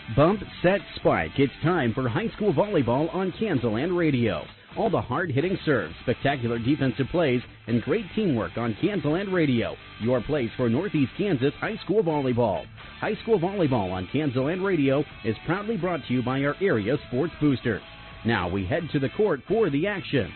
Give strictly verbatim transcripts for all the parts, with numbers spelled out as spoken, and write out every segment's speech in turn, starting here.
Bump, set, spike. It's time for high school volleyball on Kansas Radio. All the hard-hitting serves, spectacular defensive plays, and great teamwork on Kansas Radio. Your place for Northeast Kansas high school volleyball. High school volleyball on Kansas Radio is proudly brought to you by our area sports boosters. Now we head to the court for the action.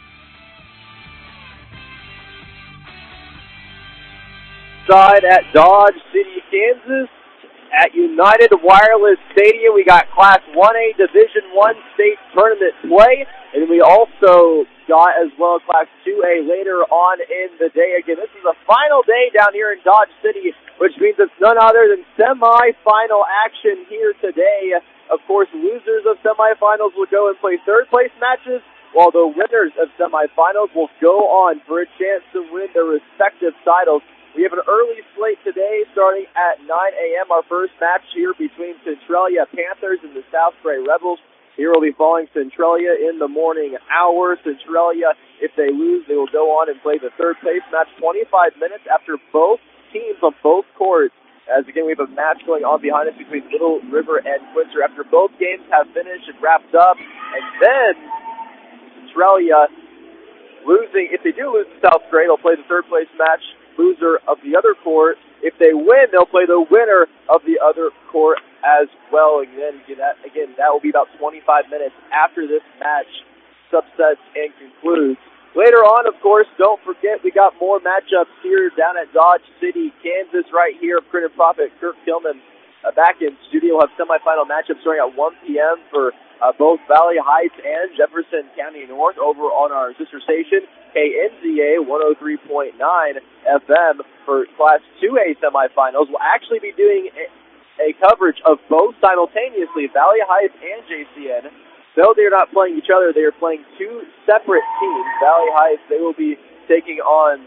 Side at Dodge City, Kansas. At United Wireless Stadium, we got Class one A Division one state tournament play, and we also got as well Class two A later on in the day. Again, this is the final day down here in Dodge City, which means it's none other than semifinal action here today. Of course, losers of semifinals will go and play third-place matches, while the winners of semifinals will go on for a chance to win their respective titles. We have an early slate today starting at nine a.m. Our first match here between Centralia Panthers and the South Gray Rebels. Here will be following Centralia in the morning hours. Centralia, if they lose, they will go on and play the third place match twenty-five minutes after both teams on both courts. As again, we have a match going on behind us between Little River and Quincer after both games have finished and wrapped up. And then Centralia losing, if they do lose to South Gray, they'll play the third place match. Loser of the other court. If they win, they'll play the winner of the other court as well. And then again, that, again, that will be about twenty-five minutes after this match subsets and concludes. Later on, of course, don't forget we got more matchups here down at Dodge City, Kansas, right here. Printed Prophet Kirk Tillman uh, back in studio. We'll have semifinal matchups starting at one p.m. for uh, both Valley Heights and Jefferson County North over on our sister station, K N Z A one oh three point nine F M for Class two A semifinals. We'll actually be doing a, a coverage of both simultaneously, Valley Heights and J C N. Though they're not playing each other, they are playing two separate teams. Valley Heights, they will be taking on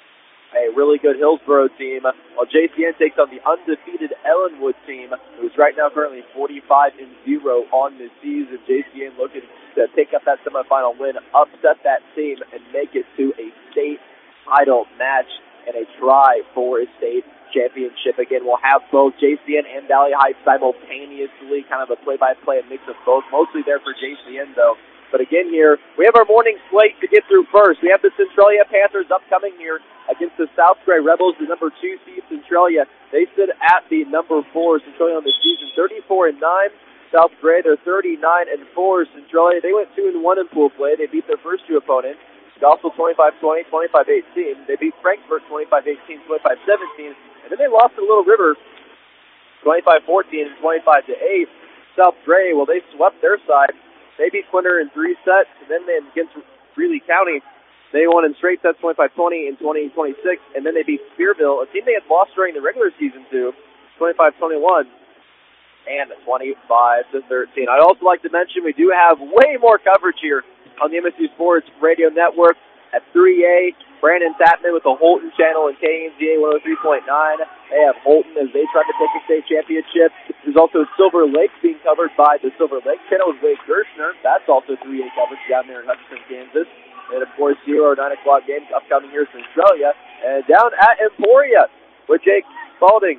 a really good Hillsboro team, while J C N takes on the undefeated Ellenwood team, who's right now currently forty-five and zero on the season. J C N looking to take up that semifinal win, upset that team, and make it to a state title match and a try for a state championship. Again, we'll have both J C N and Valley Heights simultaneously, kind of a play-by-play, a mix of both, mostly there for J C N, though. But again here, we have our morning slate to get through first. We have the Centralia Panthers upcoming here against the South Gray Rebels, the number two seed Centralia. They sit at the number four Centralia on the season, thirty-four and nine. South Gray, they're thirty-nine and four. Centralia, they went two and one in pool play. They beat their first two opponents. Gospel twenty-five twenty, twenty-five eighteen. They beat Frankfurt twenty-five eighteen, twenty-five seventeen. And then they lost to Little River twenty-five fourteen and twenty-five to eight. South Gray, well, they swept their side. They beat Quinter in three sets, and then they, against Greeley County, they won in straight sets twenty-five twenty and twenty twenty-six, and then they beat Spearville, a team they had lost during the regular season to, twenty-five twenty-one and twenty-five to thirteen. I'd also like to mention we do have way more coverage here on the M S U Sports Radio Network at three A. Brandon Tapman with the Holton channel and K N Z A one oh three point nine. They have Holton as they try to take a state championship. There's also Silver Lake being covered by the Silver Lake channel with Wade Gershner. That's also three A coverage down there in Hutchinson, Kansas. And, of course, zero or nine o'clock games upcoming here in Centralia. And down at Emporia with Jake Spalding,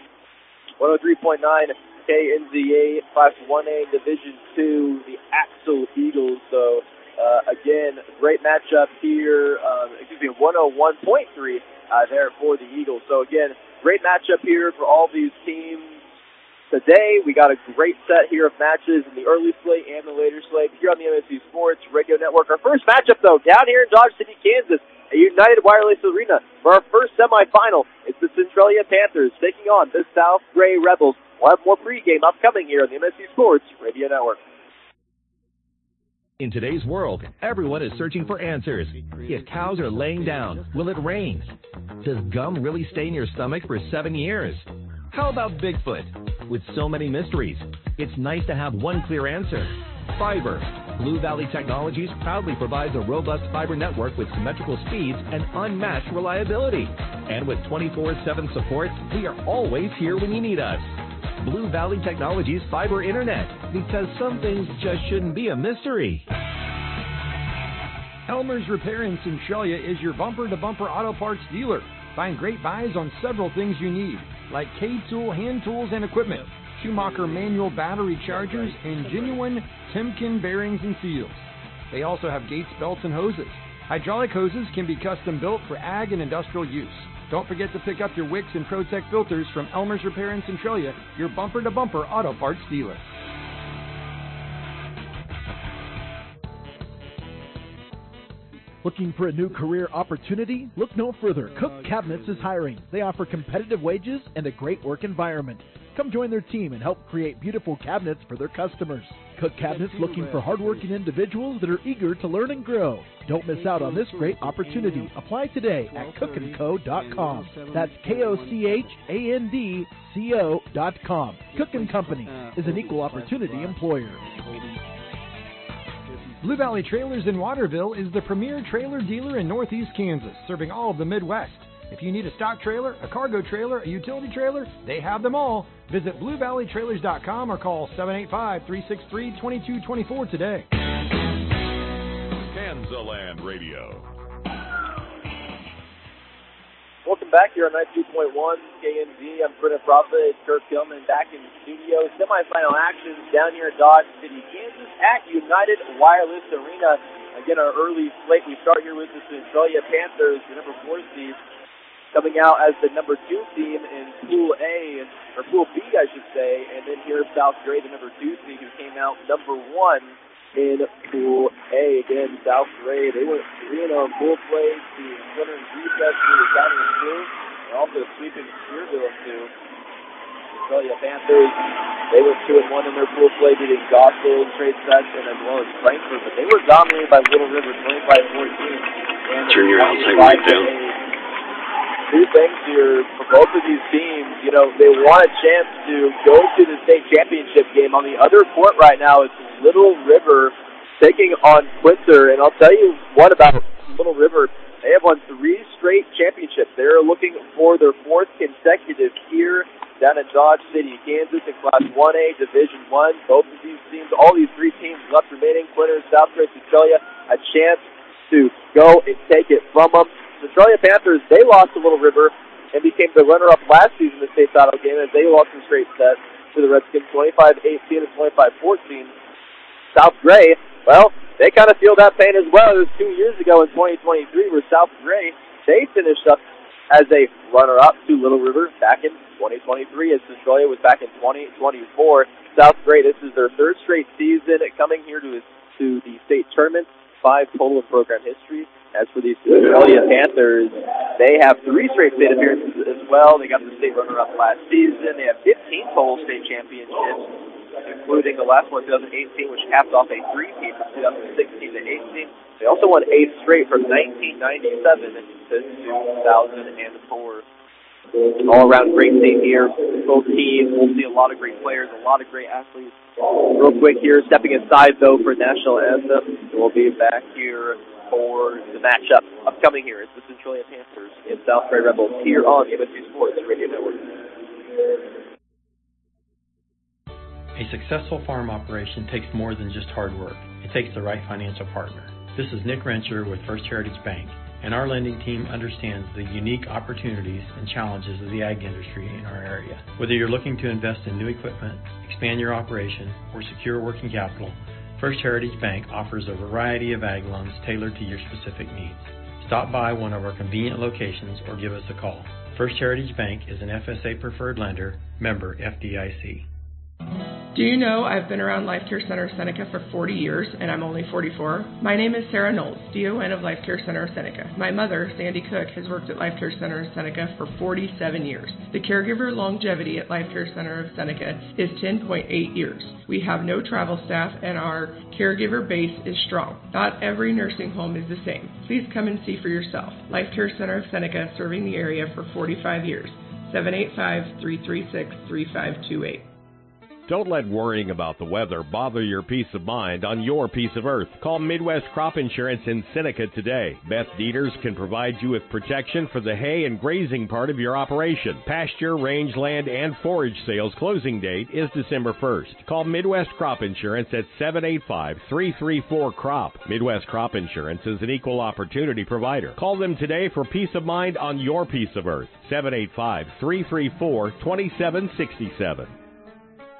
one oh three point nine K N Z A Class one A Division two, the Axel Eagles. So, Uh, again, great matchup here, um, excuse me, one oh one point three uh, there for the Eagles. So, again, great matchup here for all these teams today. We got a great set here of matches in the early slate and the later slate here on the M S U Sports Radio Network. Our first matchup, though, down here in Dodge City, Kansas, at United Wireless Arena for our first semifinal. It's the Centralia Panthers taking on the South Gray Rebels. We'll have more pregame upcoming here on the M S U Sports Radio Network. In today's world, everyone is searching for answers. If cows are laying down, will it rain? Does gum really stay in your stomach for seven years? How about Bigfoot? With so many mysteries, it's nice to have one clear answer. Fiber. Blue Valley Technologies proudly provides a robust fiber network with symmetrical speeds and unmatched reliability. And with twenty-four seven support, we are always here when you need us. Blue Valley Technologies Fiber Internet, because some things just shouldn't be a mystery. Elmer's Repair in Centralia is your bumper-to-bumper auto parts dealer. Find great buys on several things you need, like K-Tool, hand tools, and equipment. Schumacher manual battery chargers, and genuine Timken bearings and seals. They also have Gates belts and hoses. Hydraulic hoses can be custom built for ag and industrial use. Don't forget to pick up your Wix and ProTech filters from Elmer's Repair in Centralia, your bumper-to-bumper auto parts dealer. Looking for a new career opportunity? Look no further. Cook Cabinets is hiring. They offer competitive wages and a great work environment. Come join their team and help create beautiful cabinets for their customers. Cook Cabinets looking for hardworking individuals that are eager to learn and grow. Don't miss out on this great opportunity. Apply today at cook and co dot com. That's K O C H A N D C O dot com. Cook and Company is an equal opportunity employer. Blue Valley Trailers in Waterville is the premier trailer dealer in Northeast Kansas, serving all of the Midwest. If you need a stock trailer, a cargo trailer, a utility trailer, they have them all. Visit blue valley trailers dot com or call seven eight five, three six three, two two two four today. Kansaland Radio. Welcome back here on ninety-two point one K N Z. I'm Brennan Prophet, Kirk Gilman back in the studio. Semifinal action down here in Dodge City, Kansas at United Wireless Arena. Again, our early slate. We start here with the Centralia Panthers, the number four seed, coming out as the number two team in Pool A, or Pool B, I should say. And then here's South Gray, the number two seed, who came out number one in Pool A. Again, South Gray, they went three and oh in pool play to winner in recess through the county in two, and also sweeping Spearville in two. Centralia Panthers, they went two and one in their pool play, beating Gospel, Trade Section, as well as Frankfort, but they were dominated by Little River twenty-five fourteen. Turn your outside light down. Two things here for both of these teams. You know, they want a chance to go to the state championship game. On the other court right now is Little River taking on Quinter. And I'll tell you what about Little River. They have won three straight championships. They're looking for their fourth consecutive here down in Dodge City, Kansas, in Class one A, Division one. Both of these teams, all these three teams left remaining, Quinter, South Gray, Centralia, a chance to go and take it from them. Centralia Panthers, they lost to Little River and became the runner-up last season in the state title game as they lost in straight sets to the Redskins twenty-five eighteen and twenty-five fourteen. South Gray, well, they kind of feel that pain as well. It was two years ago in twenty twenty-three where South Gray, they finished up as a runner-up to Little River back in twenty twenty-three as Centralia was back in twenty twenty-four. South Gray, this is their third straight season coming here to, to the state tournament, five total in program history. As for these Centralia Panthers, they have three straight state appearances as well. They got the state runner-up last season. They have fifteen total state championships, including the last one, twenty eighteen, which capped off a three-peat from twenty sixteen to eighteen. They also won eight straight from nineteen ninety-seven to two thousand four. All-around great team here. Both teams, we'll see a lot of great players, a lot of great athletes. Real quick here, stepping aside, though, for national anthem, we'll be back here for the matchup upcoming here. It's the Centralia Panthers and South Gray Rebels here on the M S U Sports Radio Network. A successful farm operation takes more than just hard work. It takes the right financial partner. This is Nick Rencher with First Heritage Bank, and our lending team understands the unique opportunities and challenges of the ag industry in our area. Whether you're looking to invest in new equipment, expand your operation, or secure working capital, First Heritage Bank offers a variety of ag loans tailored to your specific needs. Stop by one of our convenient locations or give us a call. First Heritage Bank is an F S A preferred lender, member F D I C. Do you know I've been around Life Care Center of Seneca for forty years, and I'm only forty-four? My name is Sarah Knowles, D O N of Life Care Center of Seneca. My mother, Sandy Cook, has worked at Life Care Center of Seneca for forty-seven years. The caregiver longevity at Life Care Center of Seneca is ten point eight years. We have no travel staff, and our caregiver base is strong. Not every nursing home is the same. Please come and see for yourself. Life Care Center of Seneca, serving the area for forty-five years. seven eight five, three three six, three five two eight. Don't let worrying about the weather bother your peace of mind on your piece of earth. Call Midwest Crop Insurance in Seneca today. Beth Dieters can provide you with protection for the hay and grazing part of your operation. Pasture, rangeland, and forage sales closing date is December first. Call Midwest Crop Insurance at seven eight five, three three four, C R O P. Midwest Crop Insurance is an equal opportunity provider. Call them today for peace of mind on your piece of earth. seven eight five, three three four, two seven six seven.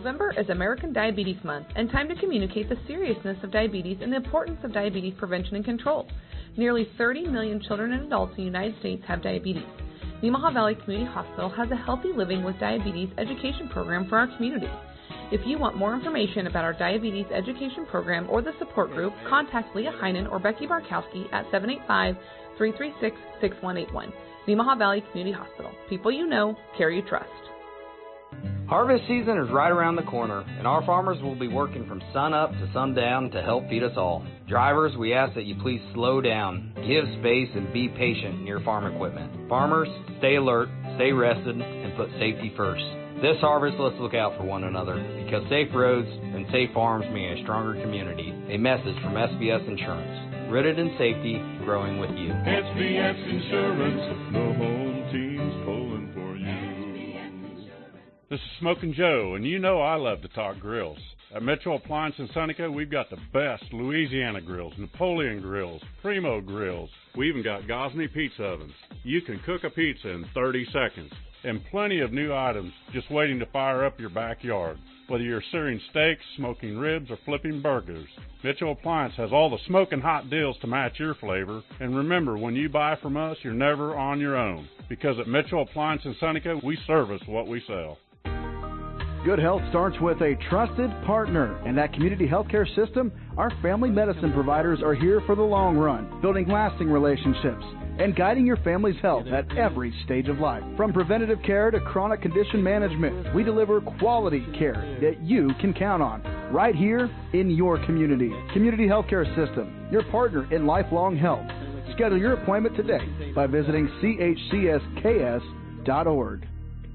November is American Diabetes Month and time to communicate the seriousness of diabetes and the importance of diabetes prevention and control. Nearly thirty million children and adults in the United States have diabetes. Nemaha Valley Community Hospital has a Healthy Living with Diabetes education program for our community. If you want more information about our diabetes education program or the support group, contact Leah Heinen or Becky Barkowski at seven eight five, three three six, six one eight one. Nemaha Valley Community Hospital. People you know, care you trust. Harvest season is right around the corner, and our farmers will be working from sun up to sundown to help feed us all. Drivers, we ask that you please slow down, give space, and be patient in your farm equipment. Farmers, stay alert, stay rested, and put safety first. This harvest, let's look out for one another, because safe roads and safe farms mean a stronger community. A message from S B S Insurance. Rooted in safety, growing with you. S B S Insurance, the home team's pulling for you. This is Smokin' Joe, and you know I love to talk grills. At Metro Appliance in Seneca, we've got the best Louisiana grills, Napoleon grills, Primo grills. We even got Gosney pizza ovens. You can cook a pizza in thirty seconds. And plenty of new items just waiting to fire up your backyard. Whether you're searing steaks, smoking ribs, or flipping burgers, Mitchell Appliance has all the smoking hot deals to match your flavor. And remember, when you buy from us, you're never on your own. Because at Mitchell Appliance in Seneca, we service what we sell. Good health starts with a trusted partner. And at Community Healthcare System, our family medicine providers are here for the long run, building lasting relationships and guiding your family's health at every stage of life. From preventative care to chronic condition management, we deliver quality care that you can count on right here in your community. Community Healthcare System, your partner in lifelong health. Schedule your appointment today by visiting C H C S K S dot org.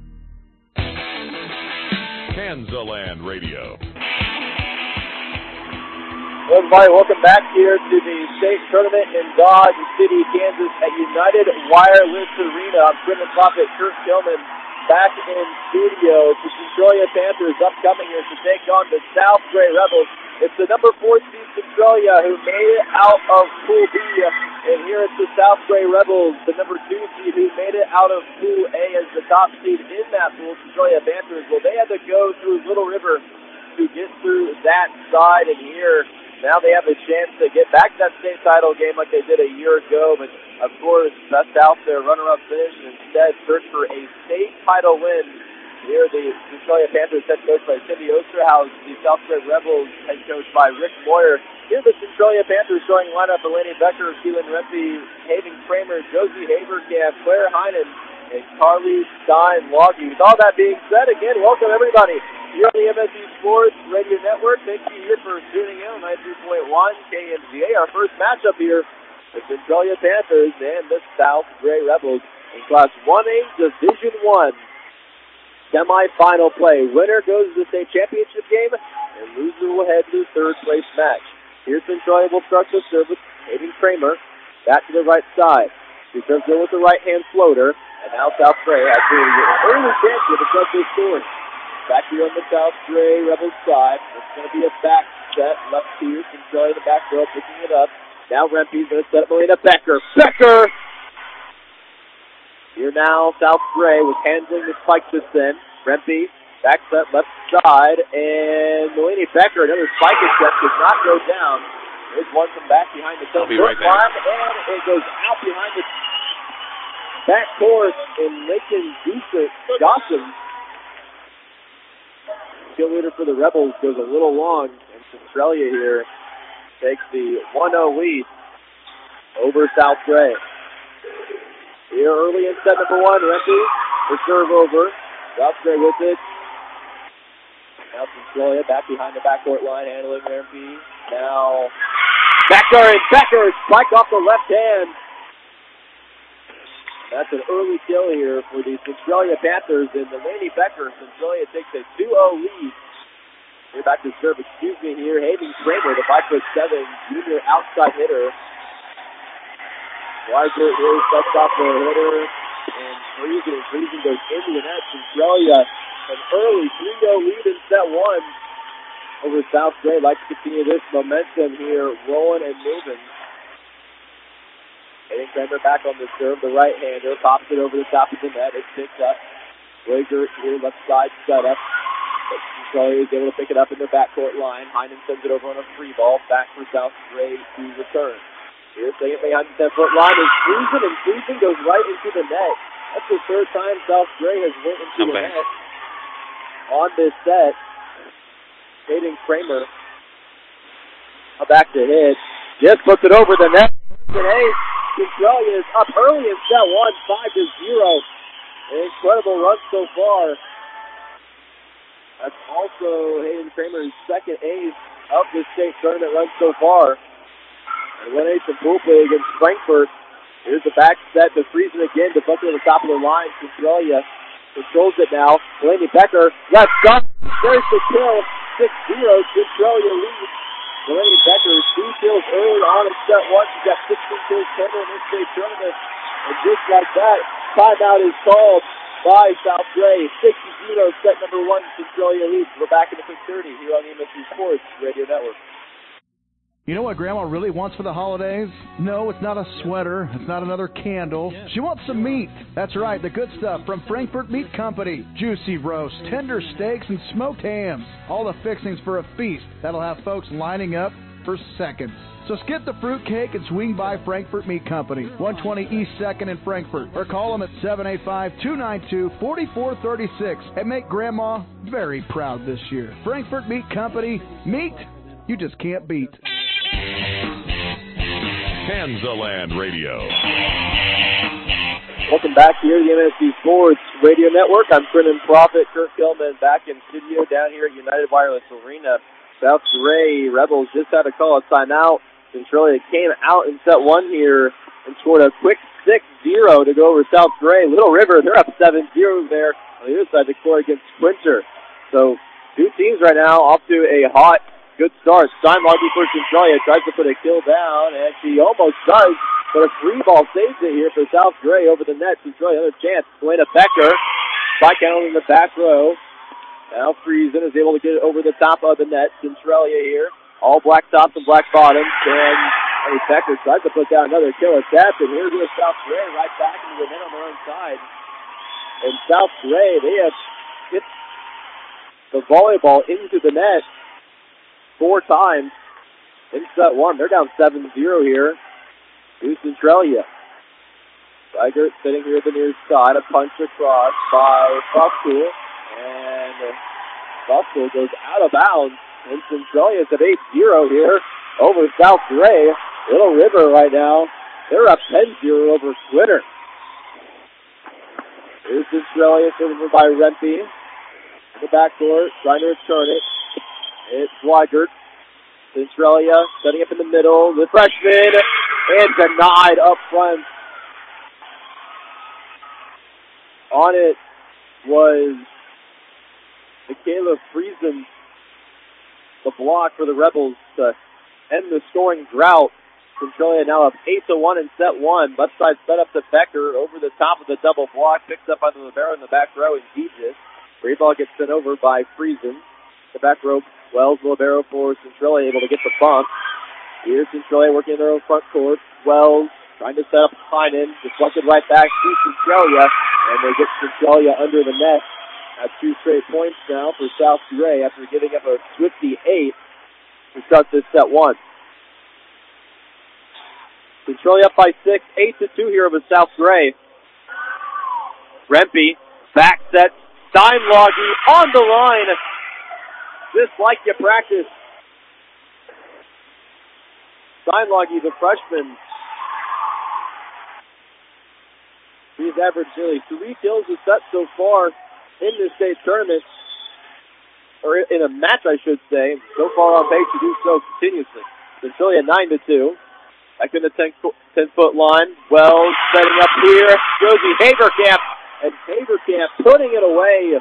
Kansaland Radio. Hello everybody, welcome back here to the state tournament in Dodge City, Kansas at United Wireless Arena. I'm Brendan Profit, Kurt Tillman back in studio. The Centralia Panthers upcoming here to take on the South Gray Rebels. It's the number four seed Centralia who made it out of Pool B, and here it's the South Gray Rebels, the number two seed who made it out of Pool A as the top seed in that pool. Centralia Panthers, well, they had to go through Little River to get through that side, and here now they have a chance to get back to that state title game like they did a year ago, but of course, best out there, runner-up finish, and instead search for a state title win. Here, the Centralia Panthers head coach by Cindy Osterhaus, the South Gray Rebels head coach by Rick Moyer. Here, the Centralia Panthers showing lineup: Eleni Becker, Keelan Rempe, Haven Kramer, Josie Haberkamp, Claire Heinen, and Carly Stein-Loggy. With all that being said, again, welcome everybody here on the M S C Sports Radio Network. Thank you here for tuning in on ninety-three point one K M Z A. Our first matchup here, the Centralia Panthers and the South Gray Rebels in Class one A Division one semifinal play. Winner goes to the state championship game, and loser will head to the third place match. Here, Centralia will start the service. Hayden Kramer back to the right side. She comes in with the right hand floater, and now South Gray has an early chance to start this scoring. Back here on the South Gray Rebels side. It's going to be a back set. Left here. Centralia in the back row picking it up. Now Rempe's going to set up Melina Becker. Becker! Here now South Gray was handling the spike system. Rempe back set left side. And Melina Becker, another spike attempt, does not go down. There's one from back behind the ten foot line. And it goes out behind the back court. And Lincoln Gossam, leader for the Rebels, goes a little long, and Centralia here takes the one oh lead over South Gray. Here early in set number one, Rempe, the serve over. South Gray with it. Now Centralia back behind the backcourt line, handling Rempe. Now Becker, and Becker spike off the left hand. That's an early kill here for the Centralia Panthers, and Delaney Becker. Centralia takes a two oh lead. Here back to serve, excuse me here. Hayden Kramer, the five foot seven junior outside hitter. Weiser here sets off the hitter, and Friesen, and Friesen goes into the net. Centralia, an early three oh lead in set one over South Gray. Like to continue this momentum here, rolling and moving. Hayden Kramer back on the serve, the right-hander, pops it over the top of the net. It's picked up. Wager here, left side set up. Centralia is able to pick it up in their backcourt line. Heinen sends it over on a free ball. Back for South Gray to return. Here's taking it behind the ten-foot line is Friesen, and Friesen goes right into the net. That's the third time South Gray has went into the net on this set. Aiden Kramer back to hit. Just puts it over the net. And Ace, Centralia is up early in set one, five to zero. An incredible run so far. That's also Hayden Kramer's second ace of the state tournament run so far. And one ace from pool play against Frankfort. Here's the back set to Friesen again, deflected on the top of the line. Centralia controls it now. Delaney Becker, left side. There's the kill. six zero. Centralia leads. Delaney Becker, two kills early on in set one. She's got sixteen kills total in this state tournament. And just like that, timeout is called by South Gray. six zero, set number one, Centralia leads. We're back in the six thirty here on the M S U Sports Radio Network. You know what Grandma really wants for the holidays? No, it's not a sweater. It's not another candle. She wants some meat. That's right, the good stuff from Frankfort Meat Company. Juicy roast, tender steaks, and smoked hams. All the fixings for a feast that'll have folks lining up for seconds. So skip the fruitcake and swing by Frankfort Meat Company, one twenty East second in Frankfort, or call them at seven eight five, two nine two, four four three six and make Grandma very proud this year. Frankfort Meat Company, meat you just can't beat. Kansaland Radio. Welcome back here to the M S U Sports Radio Network. I'm Brennan Profit, Kirk Gilman back in studio down here at United Wireless Arena. South Gray Rebels just had to call a timeout. Centralia came out in set one here and scored a quick six zero to go over South Gray. Little River, they're up seven zero there on the other side to score against Quinter. So two teams right now off to a hot, good start. Steinloggy for Centralia tries to put a kill down, and she almost does, but a free ball saves it here for South Gray over the net. Centralia another chance. Selena Becker, spike out in the back row. Now Friesen is able to get it over the top of the net. Centralia here, all black tops and black bottoms, and Eddie Becker tries to put down another kill attempt, and here's with South Gray right back into the net on their own side. And South Gray, they have hit the volleyball into the net four times in set one. They're down seven zero here to Centralia. Tigert sitting here at the near side, a punch across by Buffalo, and Buffalo goes out of bounds, and Centralia is at eight zero here over South Gray. Little River right now, they're up ten zero over Twitter. Here's Centralia serving by Rempe in the backcourt, trying to return it. It's Weigert. Centralia setting up in the middle. The freshman, and denied up front. On it was Michaela Friesen, the block for the Rebels to end the scoring drought. Centralia now up eight to one in set one. Left side set up to Becker over the top of the double block. Picked up by the libero in the back row and Gegis. Free ball gets sent over by Friesen. The back row, Wells, libero for Centralia, able to get the bump. Here's Centralia working in their own front court. Wells trying to set up Heinen. Deflected right back to Centralia. And they get Centralia under the net. That's two straight points now for South Gray after giving up a Swifty eight to start this set one. Centralia up by six, eight to two here over South Gray. Rempe, back set, Steinloggy on the line, just like you practice. Steinloggy, the freshman, he's averaged nearly three kills a set so far in this state tournament, or in a match, I should say. So far on pace to do so continuously. Centralia nine to two. Back in the ten-foot line. Wells setting up here. Josie Haverkamp. And Haverkamp putting it away.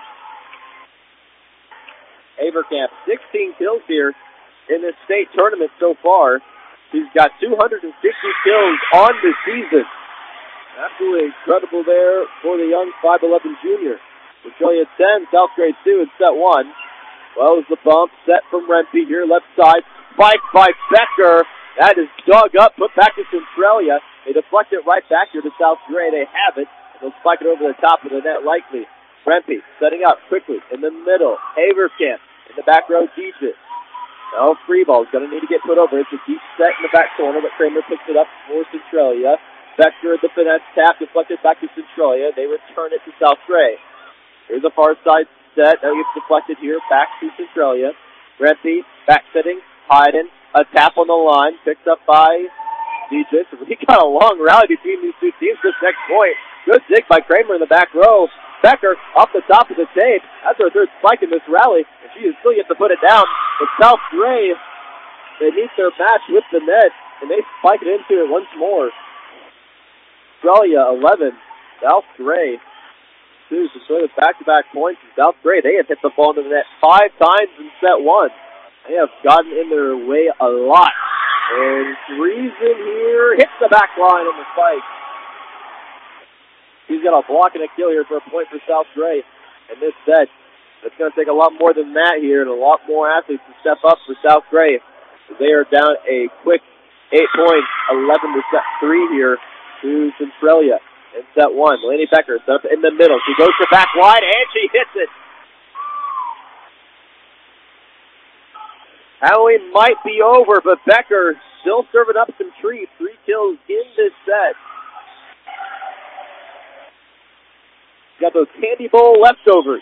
Haverkamp, sixteen kills here in this state tournament so far. He's got two hundred fifty kills on the season. Absolutely incredible there for the young five eleven junior. Centralia ten, South Gray two in set one. Wells the bump, set from Rempe here, left side. Spike by Becker. That is dug up, put back to Centralia. They deflect it right back here to South Gray. They have it. They'll spike it over the top of the net likely. Rempe setting up quickly in the middle. Haverkamp in the back row, Deaches. Now free ball is going to need to get put over. It's a deep set in the back corner, but Kramer picks it up for Centralia. Becker, the finesse tap, deflected back to Centralia. They return it to South Gray. Here's a far side set. Now gets deflected here, back to Centralia. Rempe, back setting, Hayden. A tap on the line, picked up by Deaches. We got a long rally between these two teams this next point. Good dig by Kramer in the back row. Becker off the top of the tape. That's her third spike in this rally, and she is still yet to put it down. But South Gray, they meet their match with the net, and they spike it into it once more. Australia eleven, South Gray two. So sort of back-to-back points. And South Gray, they have hit the ball into the net five times in set one. They have gotten in their way a lot. And Reason here hits the back line on the spike. He's got a block and a kill here for a point for South Gray in this set. It's going to take a lot more than that here and a lot more athletes to step up for South Gray. They are down a quick eight points, eleven to set three here to Centralia in set one. Delaney Becker set up in the middle. She goes to back wide and she hits it. Halloween might be over, but Becker still serving up some trees. Three kills in this set. Got those candy bowl leftovers.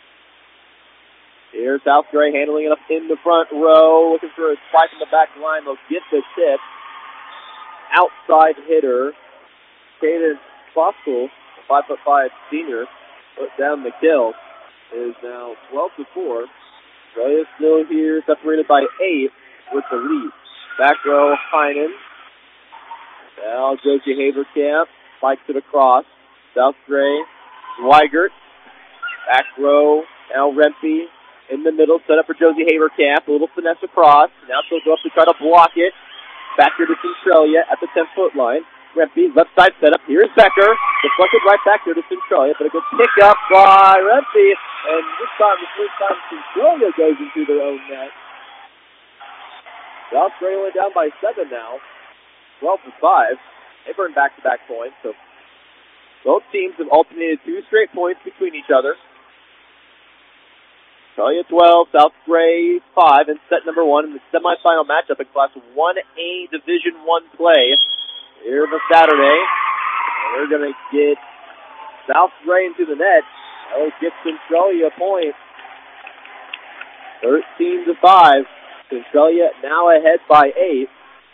Here's South Gray handling it up in the front row, looking for a spike in the back line. They'll get the tip. Outside hitter, Caden Foskel, a five foot five senior, put down the kill. It is now twelve to four. Australia still here, separated by eight with the lead. Back row, Heinen. Now Josie Haverkamp spikes it across. South Gray. Weigert, back row, now Rempe in the middle, set up for Josie Haverkamp, a little finesse across, now she'll go up to try to block it, back here to Centralia at the ten-foot line. Rempe, left side set up, here's Becker, deflected right back here to Centralia, but a good pick up by Rempe, and this time, the first time Centralia goes into their own net. South Gray only down by seven now, twelve to five. They burn back-to-back points, so both teams have alternated two straight points between each other. Australia twelve, South Gray five in set number one in the semifinal matchup in Class one A Division one play here this Saturday. And we're going to get South Gray into the net. That will get Centralia a point. thirteen to five. Centralia now ahead by eight.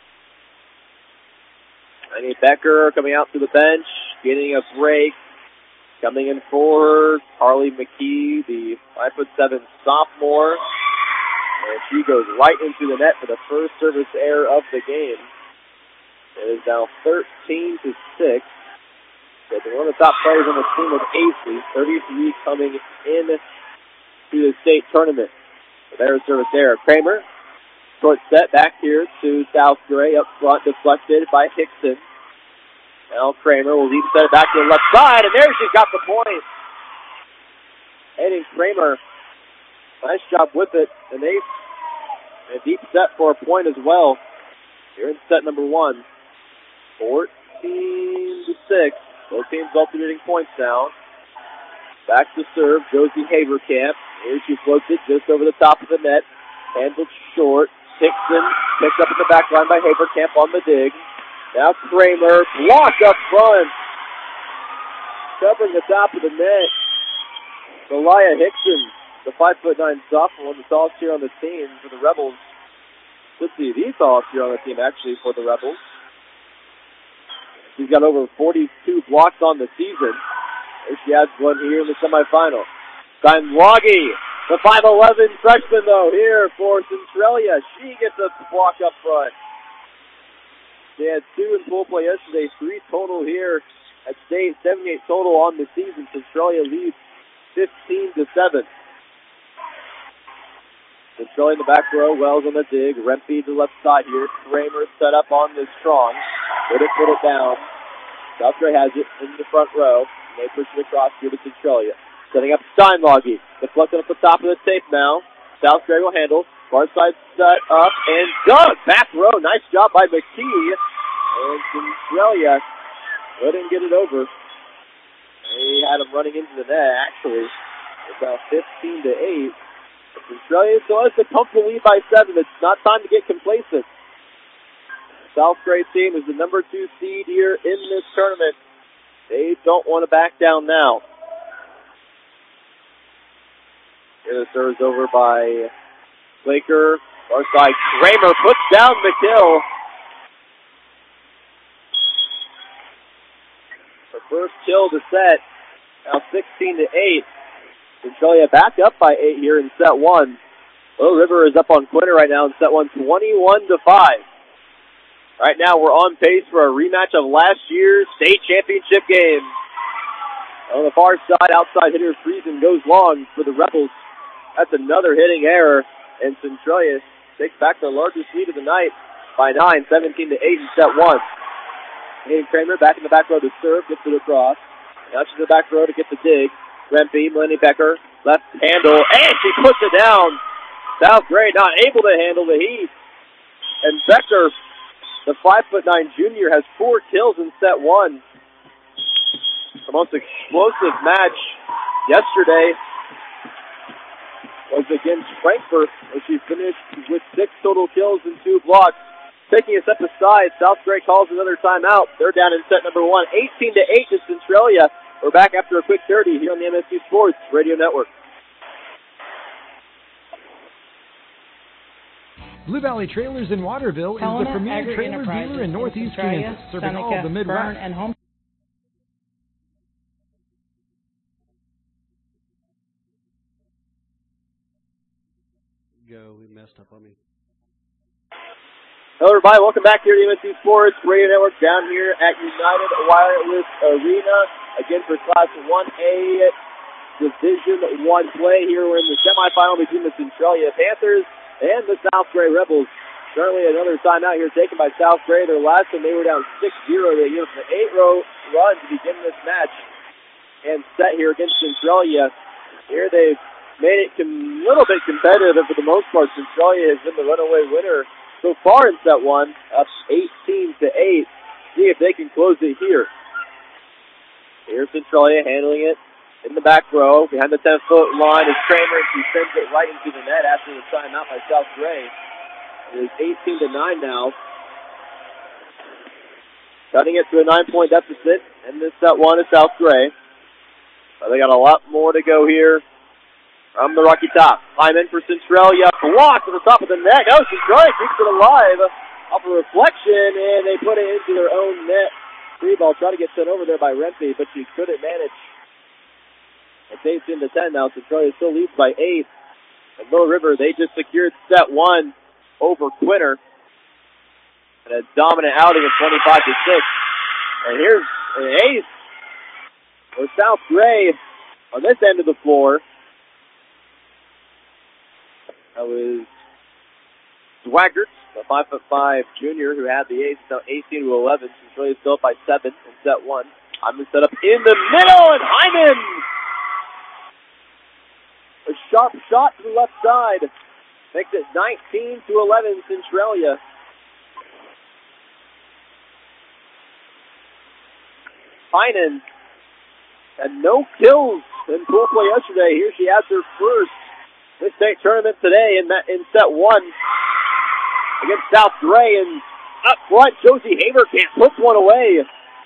Lenny Becker coming out to the bench, getting a break. Coming in for her, Carly McKee, the five foot seven sophomore. And she goes right into the net for the first service error of the game. It is now thirteen to six. So one of the top players on the team with Acey, thirty-three coming in to the state tournament. So there's service error. Kramer, short set back here to South Gray, up front, deflected by Hickson. Now Kramer will deep set it back to the left side, and there she's got the point. Aiden Kramer, nice job with it, and they a deep set for a point as well. Here in set number one, fourteen to six. Both teams alternating points now. Back to serve, Josie Haverkamp. Here she floats it just over the top of the net. Handled short. Hickson picked up in the back line by Haverkamp on the dig. Now Kramer, blocked up front. Covering the top of the net. Delia Hickson, the five foot nine sophomore, one of the tallest here on the team for the Rebels. Let's see, the tallest here on the team actually for the Rebels. She's got over forty-two blocks on the season. There she has one here in the semifinal. Steinlagi, the five eleven freshman though, here for Centralia. She gets a block up front. They had two in pool play yesterday, three total here at state, seventy-eight total on the season. Centralia leads fifteen to seven. Centralia in the back row, Wells on the dig, Rempe to the left side here. Kramer set up on the strong. Couldn't put it down. South Gray has it in the front row. And they push it across here to Centralia. Setting up Steinlagi. Deflecting up the top of the tape now. South Gray will handle. Far side set up and done. Back row. Nice job by McKee. And Centralia couldn't get it over. They had him running into the net, actually. It's now fifteen to eight. Centralia still has the comfortable lead by seven. It's not time to get complacent. South Gray team is the number two seed here in this tournament. They don't want to back down now. Here the serve is over by Laker. Far side, Kramer puts down the kill. The first kill to set. Now sixteen to eight. Centralia back up by eight here in set one. Little River is up on Quinter right now in set one, twenty-one to five. Right now we're on pace for a rematch of last year's state championship game. On the far side, outside hitter Friesen goes long for the Rebels. That's another hitting error, and Centralia takes back their largest lead of the night by nine, seventeen to eight in set one. Hayden Kramer back in the back row to serve, gets it across. Now she's in the back row to get the dig. Rempe, Melanie Becker, left handle, and she puts it down. South Gray not able to handle the heat. And Becker, the five foot nine junior, has four kills in set one. The most explosive match yesterday was against Frankfurt, where she finished with six total kills and two blocks. Taking a step aside, South Gray calls another timeout. They're down in set number one, eighteen to eight to Centralia. We're back after a quick thirty here on the M S U Sports Radio Network. Blue Valley Trailers in Waterville Helena, is the premier Agri trailer dealer in Northeast Kansas, serving Seneca, all of the Midwest. Bern, and home. Go, we messed up on me. Hello, everybody. Welcome back here to the M S U Sports Radio Network down here at United Wireless Arena. Again, for Class one A Division one play here. We're in the semifinal between the Centralia Panthers and the South Gray Rebels. Currently another timeout here taken by South Gray. Their last time they were down six zero. They give us an eight-row run to begin this match and set here against Centralia. Here they've made it a little bit competitive, but for the most part, Centralia has been the runaway winner so far in set one, up eighteen to eight. See if they can close it here. Here's Centralia handling it in the back row, behind the ten-foot line is Kramer, and she sends it right into the net after the timeout by South Gray. It is eighteen to nine now. Cutting it to a nine-point deficit, and this set one is South Gray. But they got a lot more to go here from the Rocky Top. Hyman for Centralia, blocked at the top of the net. No, Centralia keeps it alive off a reflection, and they put it into their own net. Free ball trying to get sent over there by Rempe, but she couldn't manage. It's eighteen to ten now. Centralia still leads by eight. And Little River, they just secured set one over Quinter. And a dominant outing of twenty-five to six. And here's an ace for South Gray on this end of the floor. That was Swaggart, the five foot five junior who had the ace, now eighteen to eleven. Centralia still up by seven in set one. Hyman set up in the middle, and Hyman! A sharp shot to the left side. Makes it nineteen to eleven, Centralia. Hyman had no kills in pool play yesterday. Here she has her first this state tournament today in that in set one against South Gray, and up front Josie Haverkamp puts one away.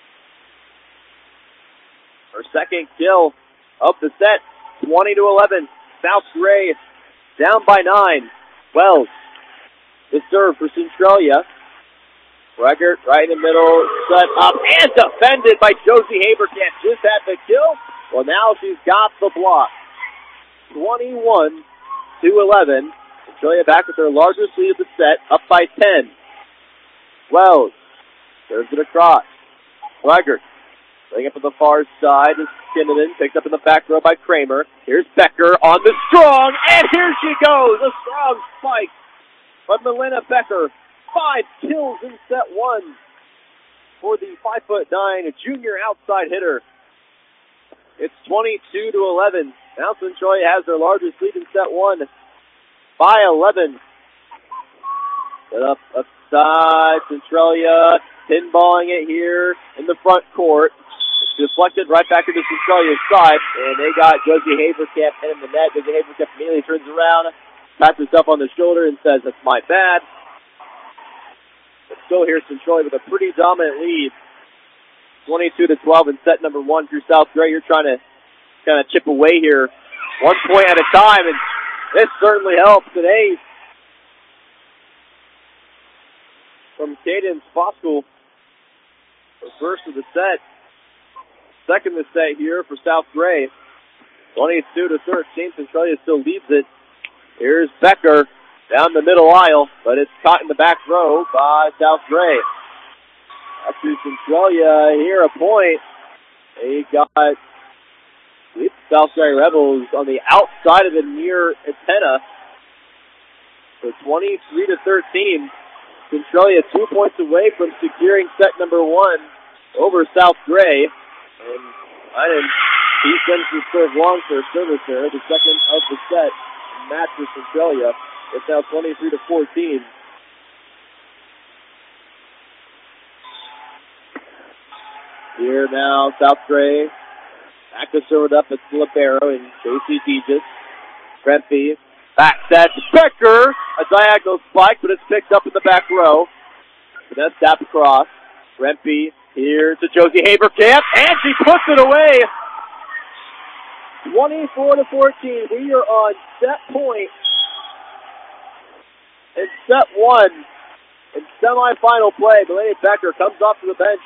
Her second kill of the set, twenty to eleven. South Gray down by nine. Wells, the serve for Centralia. Record right in the middle, set up and defended by Josie Haverkamp. Just had the kill. Well, now she's got the block. twenty-one to eleven. Centralia back with their largest lead of the set, up by ten. Wells serves it across. Record laying up to the far side is Kinnaman, picked up in the back row by Kramer. Here's Becker on the strong, and here she goes, a strong spike by Melina Becker. Five kills in set one for the five foot nine junior outside hitter. It's twenty-two to eleven. Now Centralia has their largest lead in set one by eleven. Set up upside, Centralia pinballing it here in the front court. deflected right back into Centralia's side, and they got Josie Haverkamp in the net. Josie Haverkamp immediately turns around, pats herself on the shoulder, and says, "That's my bad." But still, here's Centralia with a pretty dominant lead, twenty-two to twelve in set number one. Through South Gray, you're trying to kind of chip away here, one point at a time, and this certainly helps. An ace from Cadence Foskel, the first of the set. Second of the set here for South Gray. twenty-two to thirteen. Centralia still leads it. Here's Becker down the middle aisle, but it's caught in the back row by South Gray. After Centralia here, a point. They got the South Gray Rebels on the outside of the near antenna. So twenty-three to thirteen. Centralia two points away from securing set number one over South Gray. And Biden, he sends the serve long for a service there, the second of the set. Match for Centralia. It's now twenty-three to fourteen. Here now, South Gray. Back to serve it up. It's Libero and J C Deegis. Prempy. Back set to Becker. A diagonal spike, but it's picked up in the back row. And that's tapped across. Prempy here to Josie Haverkamp, and she puts it away. twenty-four to fourteen. We are on set point in set one in semifinal play. Delaney Becker comes off to the bench.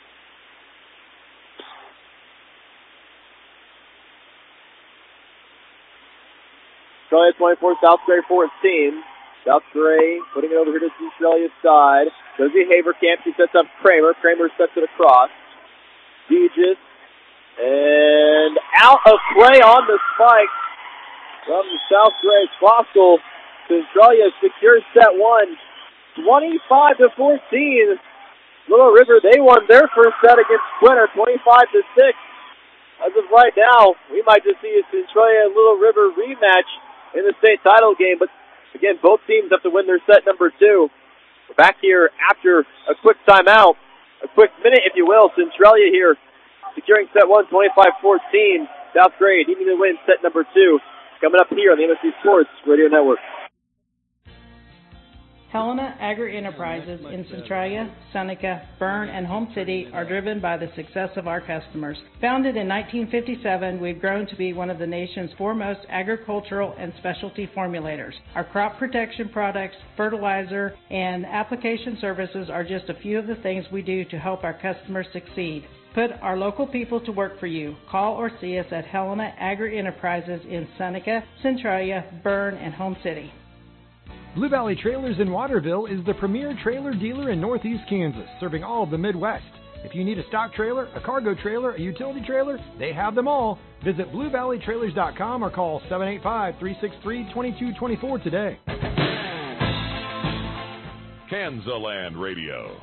Centralia twenty-four, South Gray fourteen. South Gray putting it over here to Centralia's side. Josie Haverkamp, she sets up Kramer. Kramer sets it across. Deegis. And out of play on the spike from the South Gray Fossil. Centralia secures set one. twenty-five to fourteen. Little River, they won their first set against Quinter, twenty-five to six. As of right now, we might just see a Centralia and Little River rematch in the state title game. But again, both teams have to win their set number two. We're back here after a quick timeout. A quick minute, if you will. Centralia here securing set one, twenty-five fourteen. South Gray needing to win set number two. Coming up here on the M S C Sports Radio Network. Helena Agri-Enterprises in Centralia, Seneca, Berne, and Home City are driven by the success of our customers. Founded in nineteen fifty-seven, we've grown to be one of the nation's foremost agricultural and specialty formulators. Our crop protection products, fertilizer, and application services are just a few of the things we do to help our customers succeed. Put our local people to work for you. Call or see us at Helena Agri-Enterprises in Seneca, Centralia, Berne, and Home City. Blue Valley Trailers in Waterville is the premier trailer dealer in Northeast Kansas, serving all of the Midwest. If you need a stock trailer, a cargo trailer, a utility trailer, they have them all. Visit blue valley trailers dot com or call seven eight five, three six three, two two two four today. Kansaland Radio.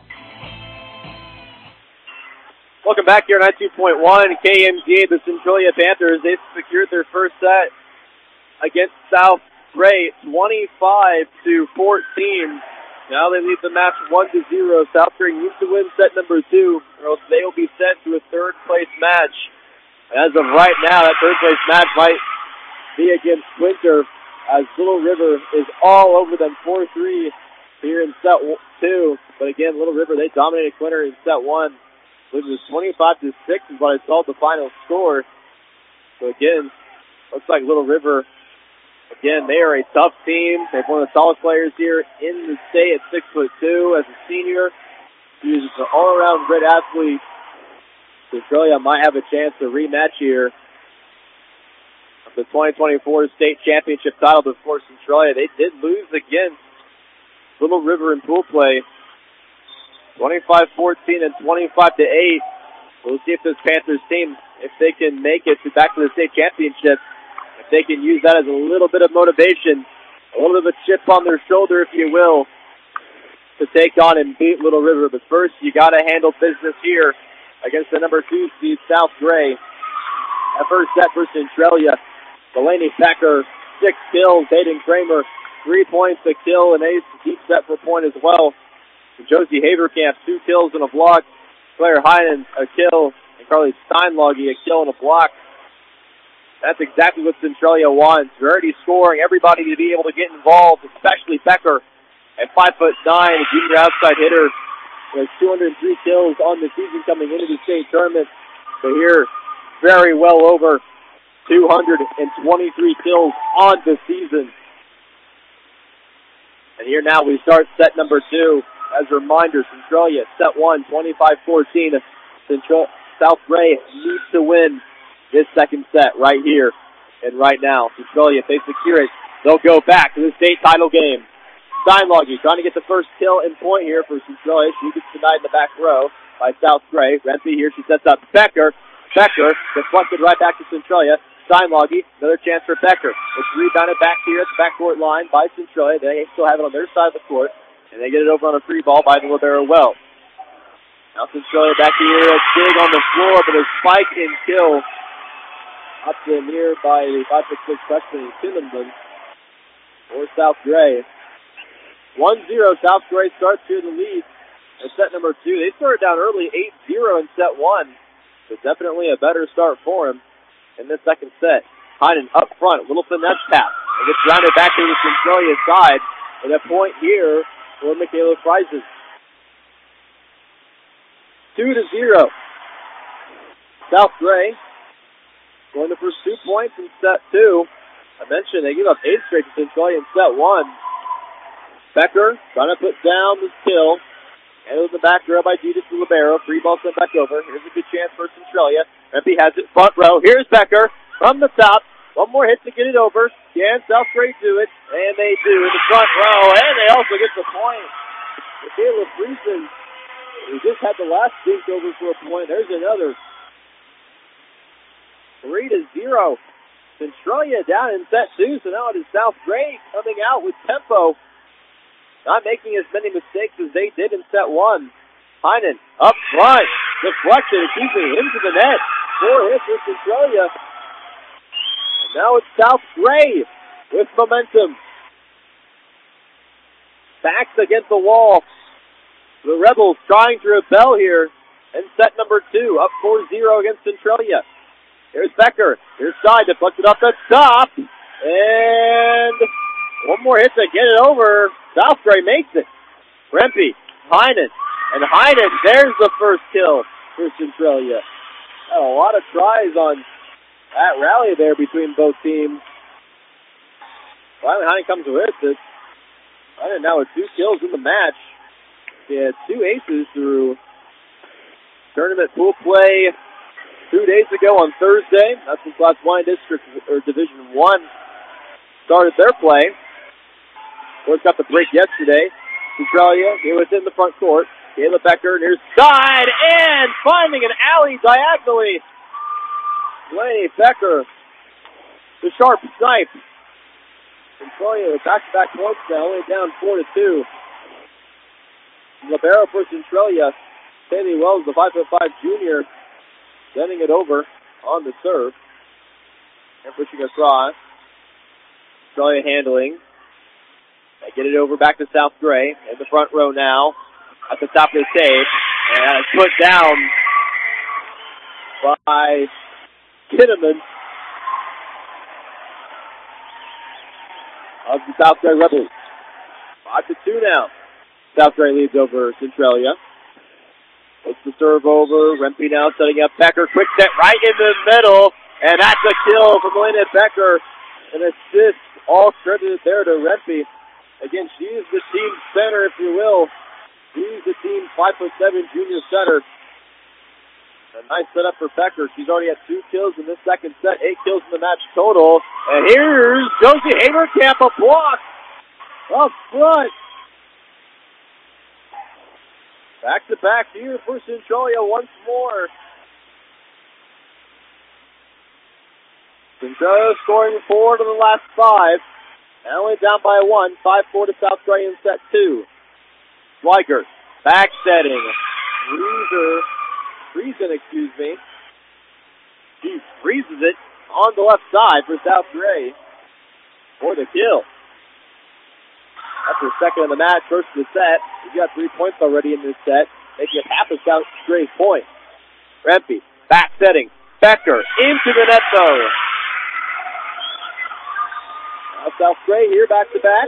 Welcome back here on ninety-two point one K M G A. The Centralia Panthers, they've secured their first set against South Gray, twenty-five to fourteen. Now they lead the match one to zero. South Gray needs to win set number two, or else they will be sent to a third place match. As of right now, that third place match might be against Quinter, as Little River is all over them four three here in set two. But again, Little River, they dominated Quinter in set one. It was twenty-five to six is what I saw the final score. So again, looks like Little River, again, they are a tough team. They've one of the tallest players here in the state at six foot two as a senior. He's an all-around great athlete. Centralia might have a chance to rematch here of the twenty twenty-four state championship title before Centralia. They did lose against Little River in pool play, twenty-five fourteen and twenty-five to eight. We'll see if this Panthers team, if they can make it to back to the state championship. If they can use that as a little bit of motivation, a little bit of a chip on their shoulder, if you will, to take on and beat Little River. But first, you got to handle business here against the number two seed, South Gray. That first set for Centralia. Delaney Becker, six kills. Hayden Kramer, three points to kill. An ace, deep set for point as well. And Josie Haverkamp, two kills and a block. Claire Heinen, a kill. And And Carly Steinlage, a kill and a block. That's exactly what Centralia wants. They're already scoring. Everybody to be able to get involved, especially Becker at five foot nine, a junior outside hitter. He has two hundred three kills on the season coming into the state tournament. So here, very well over two hundred twenty-three kills on the season. And here now we start set number two. As a reminder, Centralia, set one, twenty-five fourteen. Central, South Gray needs to win this second set right here and right now. Centralia, if they secure it, they'll go back to the state title game. Steinlage trying to get the first kill and point here for Centralia. She gets denied in the back row by South Gray. Rempe here, she sets up Becker. Becker deflected right back to Centralia. Steinlage, another chance for Becker. It's rebounded back here at the backcourt line by Centralia. They still have it on their side of the court, and they get it over on a free ball by the libero well. Now Centralia back here, it's big on the floor, but a spike and kill up to near by the five foot six freshman Timmerman or South Gray. one zero, South Gray starts here the lead in set number two. They started down early, eight zero in set one, so definitely a better start for him in this second set. Heinen up front, a little finesse pass. It gets rounded back to the Centralia side, and a point here for Michaela Friesen. Two to zero. South Gray going to first two points in set two. I mentioned they give up eight straight to Centralia in set one. Becker trying to put down the kill. And it was the back row by Judith Libero. Free ball sent back over. Here's a good chance for Centralia. Rempe has it front row. Here's Becker from the top. One more hit to get it over. Can South Gray do it? And they do in the front row. And they also get the point. Michaela Friesen, who just had the last dink over for a point. There's another. Three to zero. Centralia down in set two, so now it is South Gray coming out with tempo. Not making as many mistakes as they did in set one. Heinen up front. Deflected. It's easily into the net. Four hits for Centralia. And now it's South Gray with momentum. Backs against the wall. The Rebels trying to rebel here in set number two. Up four zero against Centralia. Here's Becker. Here's side. Deflected off the top. And one more hit to get it over. South Gray makes it. Rempe, Heinen, and Heinen, there's the first kill for Centralia. Had a lot of tries on that rally there between both teams. Finally, Heinen comes with it. Heinen now with two kills in the match. He had two aces through tournament pool play two days ago on Thursday. That's when Class one District or Division One started their play. Boys got the break yesterday. Centralia here within the front court. Kayla Becker, and here's side, and finding an alley diagonally. Lay Becker, the sharp snipe. Centralia with back-to-back points now, only down four to two. Libero for Centralia. Haley Wells, the five foot five junior, sending it over on the serve and pushing across. Centralia handling. They get it over back to South Gray in the front row now at the top of the tape. And it's put down by Kinnaman of the South Gray Rebels. Five to two now. South Gray leads over Centralia. Puts the serve over. Rempe now setting up Becker. Quick set right in the middle. And that's a kill from Elena Becker. An assist all credited there to Rempe. Again, she is the team center, if you will. She's the team five foot seven junior center. A nice setup for Becker. She's already had two kills in this second set. Eight kills in the match total. And here's Josie Haberkamp, a block up front. Back to back here for Centralia once more. Centralia scoring four to the last five. And only down by one. five four to South Gray in set two. Schweigert, back setting. Freezer, Friesen, excuse me. He freezes it on the left side for South Gray for the kill. That's her second in the match, first of the set. He's got three points already in this set, making it half of South Gray's point. Rempe Back setting. Becker into the net, though. Now South Gray here, back to back.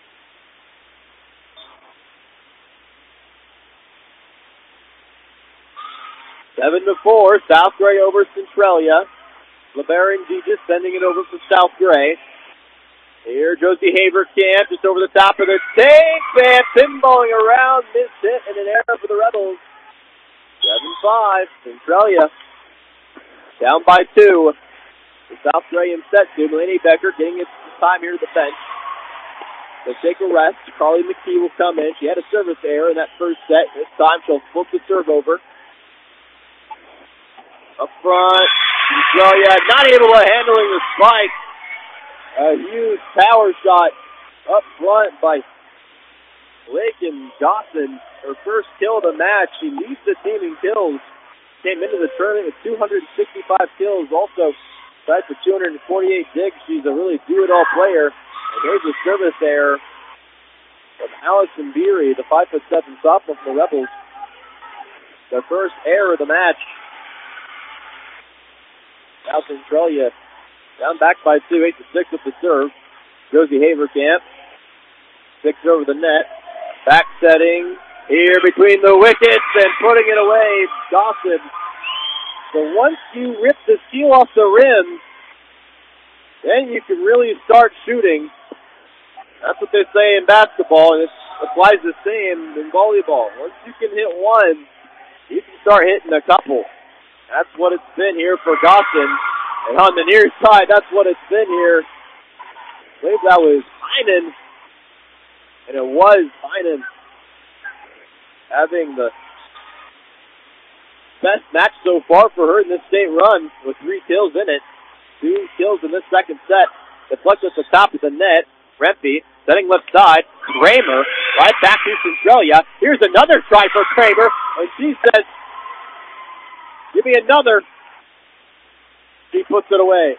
Seven to four, South Gray over Centralia. LeBaron Gigis sending it over for South Gray. Here, Josie Haverkamp just over the top of the tank. Man, pinballing around, missed it, and an error for the Rebels. seven five, Centralia down by two. The South Gray in set two. Melanie Becker getting its time here to the bench. They'll take a rest. Carly McKee will come in. She had a service error in that first set. This time she'll flip the serve over. Up front, Centralia not able to handling the spike. A huge power shot up front by Lakin Dawson. Her first kill of the match. She leads the team in kills. Came into the tournament with two hundred sixty-five kills. Also, tied for two hundred forty-eight digs. She's a really do-it-all player. And there's a service error from Allison Beery, the five foot seven sophomore from the Rebels. Their first error of the match. Now Centralia down back by two, eight to six with the serve. Josie Haverkamp six over the net. Back setting here between the wickets and putting it away. Dawson. So once you rip the seal off the rim, then you can really start shooting. That's what they say in basketball, and it applies the same in volleyball. Once you can hit one, you can start hitting a couple. That's what it's been here for Dawson. And on the near side, that's what it's been here. I believe that was Heinen. And it was Heinen having the best match so far for her in this state run with three kills in it. Two kills in this second set. Deflected at the top of the net. Rempe setting left side. Kramer right back to Centralia. Here's another try for Kramer. And she says, give me another. She puts it away.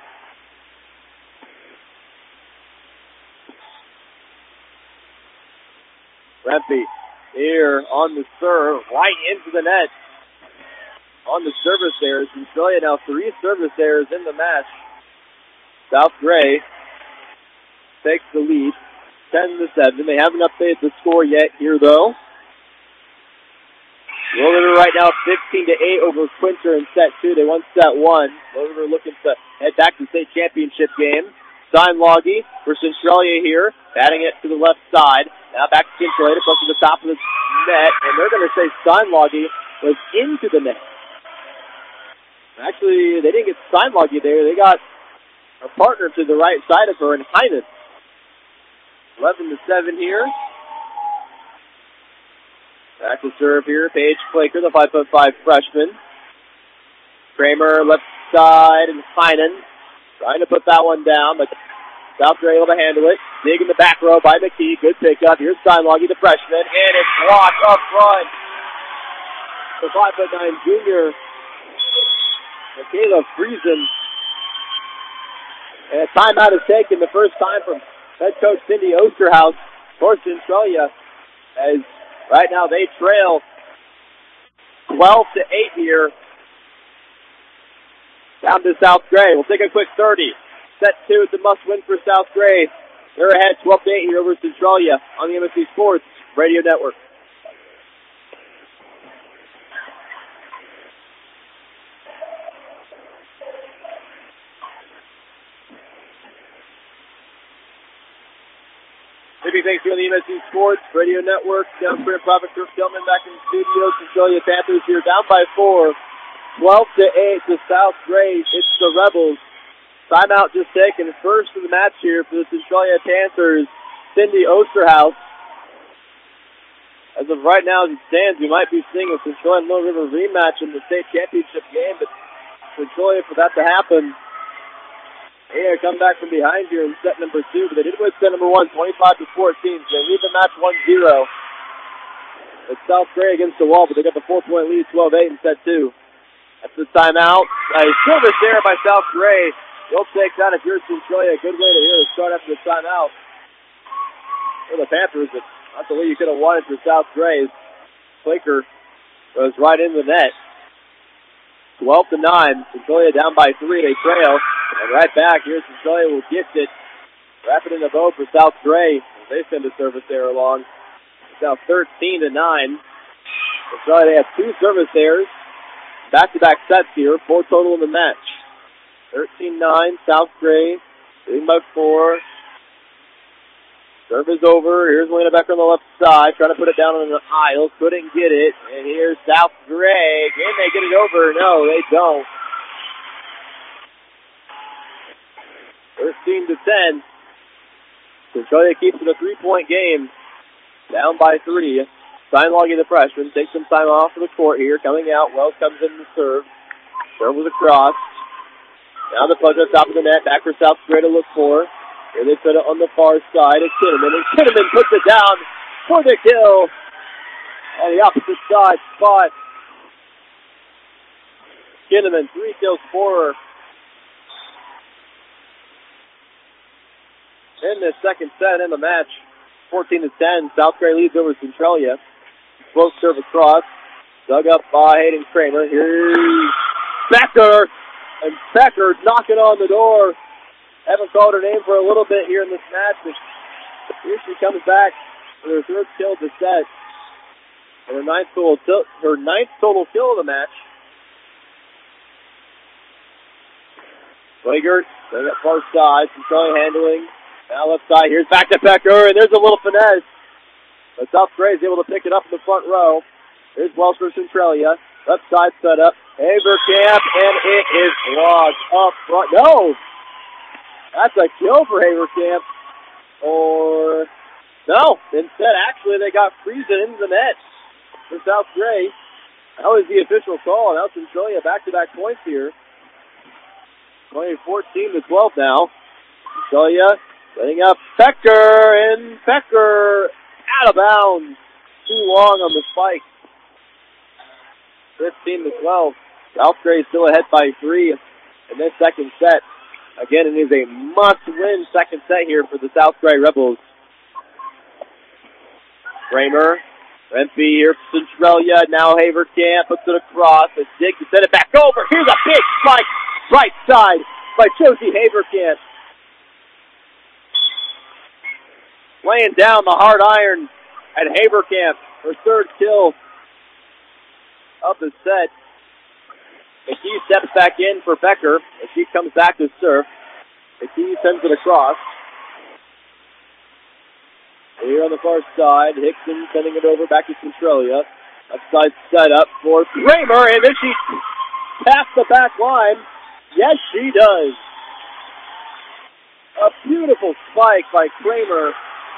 Rempe here on the serve, right into the net. On the service errors. Centralia now three service errors in the match. South Gray takes the lead, ten to seven. They haven't updated the score yet here, though. Low River right now fifteen to eight over Quinter in set two. They won set one. Low River looking to head back to the state championship game. Steinloggy for Centralia here, batting it to the left side. Now back to Centralia, close to the top of the net, and they're going to say Steinloggy was into the net. Actually, they didn't get Steinloggy there. They got a partner to the right side of her in Heinen. eleven to seven here. Back to serve here, Paige Flaker, the five foot five freshman. Kramer left side and Heinen trying to put that one down, but South Gray able to handle it. Dig in the back row by McKee. Good pickup. Here's Steinloggy, the freshman, and it's blocked up front. The five foot nine junior, Michaela Friesen. And a timeout is taken, the first time from head coach Cindy Osterhaus for Centralia, as right now they trail twelve to eight here down to South Gray. We'll take a quick thirty. Set two is a must-win for South Gray. They're ahead twelve to eight here over Centralia on the M S C Sports Radio Network. Big thanks here on the M S C Sports Radio Network. Down for Prophet Kirk Tillman back in the studio. Centralia Panthers here down by four. twelve to eight to South Gray. It's the Rebels. Timeout just taken. First of the match here for the Centralia Panthers, Cindy Osterhaus. As of right now, as it stands, we might be seeing a Centralia and Little River rematch in the state championship game, but Centralia, for that to happen, they gotta come back from behind here in set number two, but they did win set number one, twenty-five to fourteen, so they lead the match one zero. It's South Gray against the wall, but they got the four-point lead, twelve eight in set two. That's the timeout. A service there by South Gray. You'll take that if you're Centralia. A good way to hear the start after the timeout for the Panthers, but not the way you could have wanted for South Gray. Quaker goes right in the net. twelve to nine. Centralia down by three. They trail. And right back, here's Centralia will get it. Wrap it in the bow for South Gray. They send a service error along. It's now thirteen to nine. Centralia, they have two service errors. Back-to-back sets here. Four total in the match. thirteen nine. South Gray. Leading by four. Serve is over. Here's Lena Becker on the left side, trying to put it down on the aisle. Couldn't get it. And here's South Gray. Can they get it over? No, they don't. thirteen to ten. Centralia keeps it a three-point game. Down by three. Steinlage, the freshman, takes some time off of the court here. Coming out. Wells comes in to serve. Serve was across. Now the push on top of the net. Back for South Gray to look for. Here they put it on the far side of Kinnaman, and Kinnaman puts it down for the kill on the opposite side spot. Kinnaman, three kills for her. In the second set in the match, fourteen to ten, South Gray leads over Centralia. Slow serve across, dug up by Hayden Kramer. Here's Becker, and Becker's knocking on the door. Haven't called her name for a little bit here in this match, but here she comes back with her third kill of the set. And her ninth total, her ninth total kill of the match. Swigert, going up far side, Centralia handling. Now left side, here's back to Becker, and there's a little finesse. But South Gray is able to pick it up in the front row. Here's Wells for Centralia. Left side set up. Haverkamp, and it is blocked up front. No! That's a kill for Haverkamp. Or, no, instead, actually, they got Friesen into the net for South Gray. That was the official call. Now Centralia back-to-back points here. Only fourteen to twelve now. Centralia setting up Becker, and Becker out of bounds. Too long on the spike. fifteen to twelve. South Gray still ahead by three in this second set. Again, it is a must-win second set here for the South Gray Rebels. Kramer, Rempe here for Centralia. Now Haverkamp puts it across. A dig to send it back over. Here's a big spike right side by Josie Haverkamp. Laying down the hard iron at Haverkamp. Her third kill of the set. McKee steps back in for Becker as she comes back to serve. McKee sends it across. Here on the far side, Hickson sending it over back to Centralia. Upside set up for Kramer, and then she past the back line. Yes, she does. A beautiful spike by Kramer.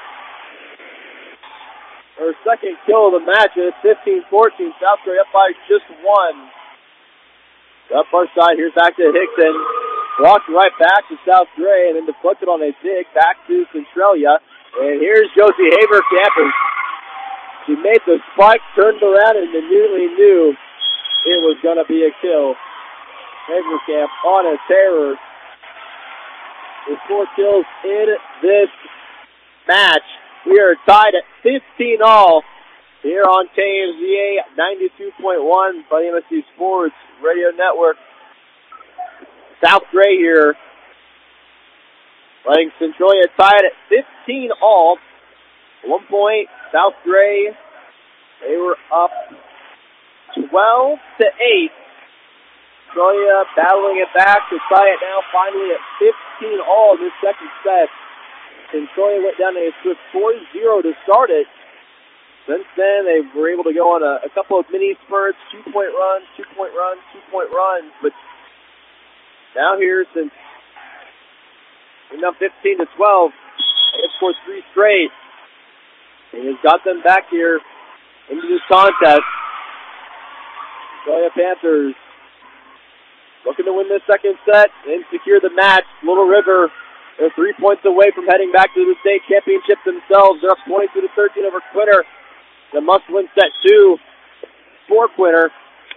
Her second kill of the match, and it's fifteen fourteen. South Gray up by just one. Up far side, here's back to Hickson. Walks right back to South Gray, and then deflected on a dig back to Centralia. And here's Josie Haverkamp. She made the spike, turned around, and immediately knew it was going to be a kill. Haverkamp on a terror. With four kills in this match. We are tied at fifteen all here on K M Z A ninety-two point one by the M S C Sports Radio Network. South Gray here, letting Centralia tied at fifteen all. One point, South Gray, they were up twelve to eight. Centralia battling it back to tie it now finally at fifteen all in this second set. Centralia went down to a swift four zero to start it. Since then, they were able to go on a, a couple of mini spurts, two-point runs, two-point runs, two-point runs. But now here, since we're now fifteen to twelve, they have scored three straight. And has got them back here into this contest. Centralia Panthers looking to win this second set and secure the match. Little River, they're three points away from heading back to the state championship themselves. They're up twenty-two to thirteen over Quinter. The must-win set two for Quinter.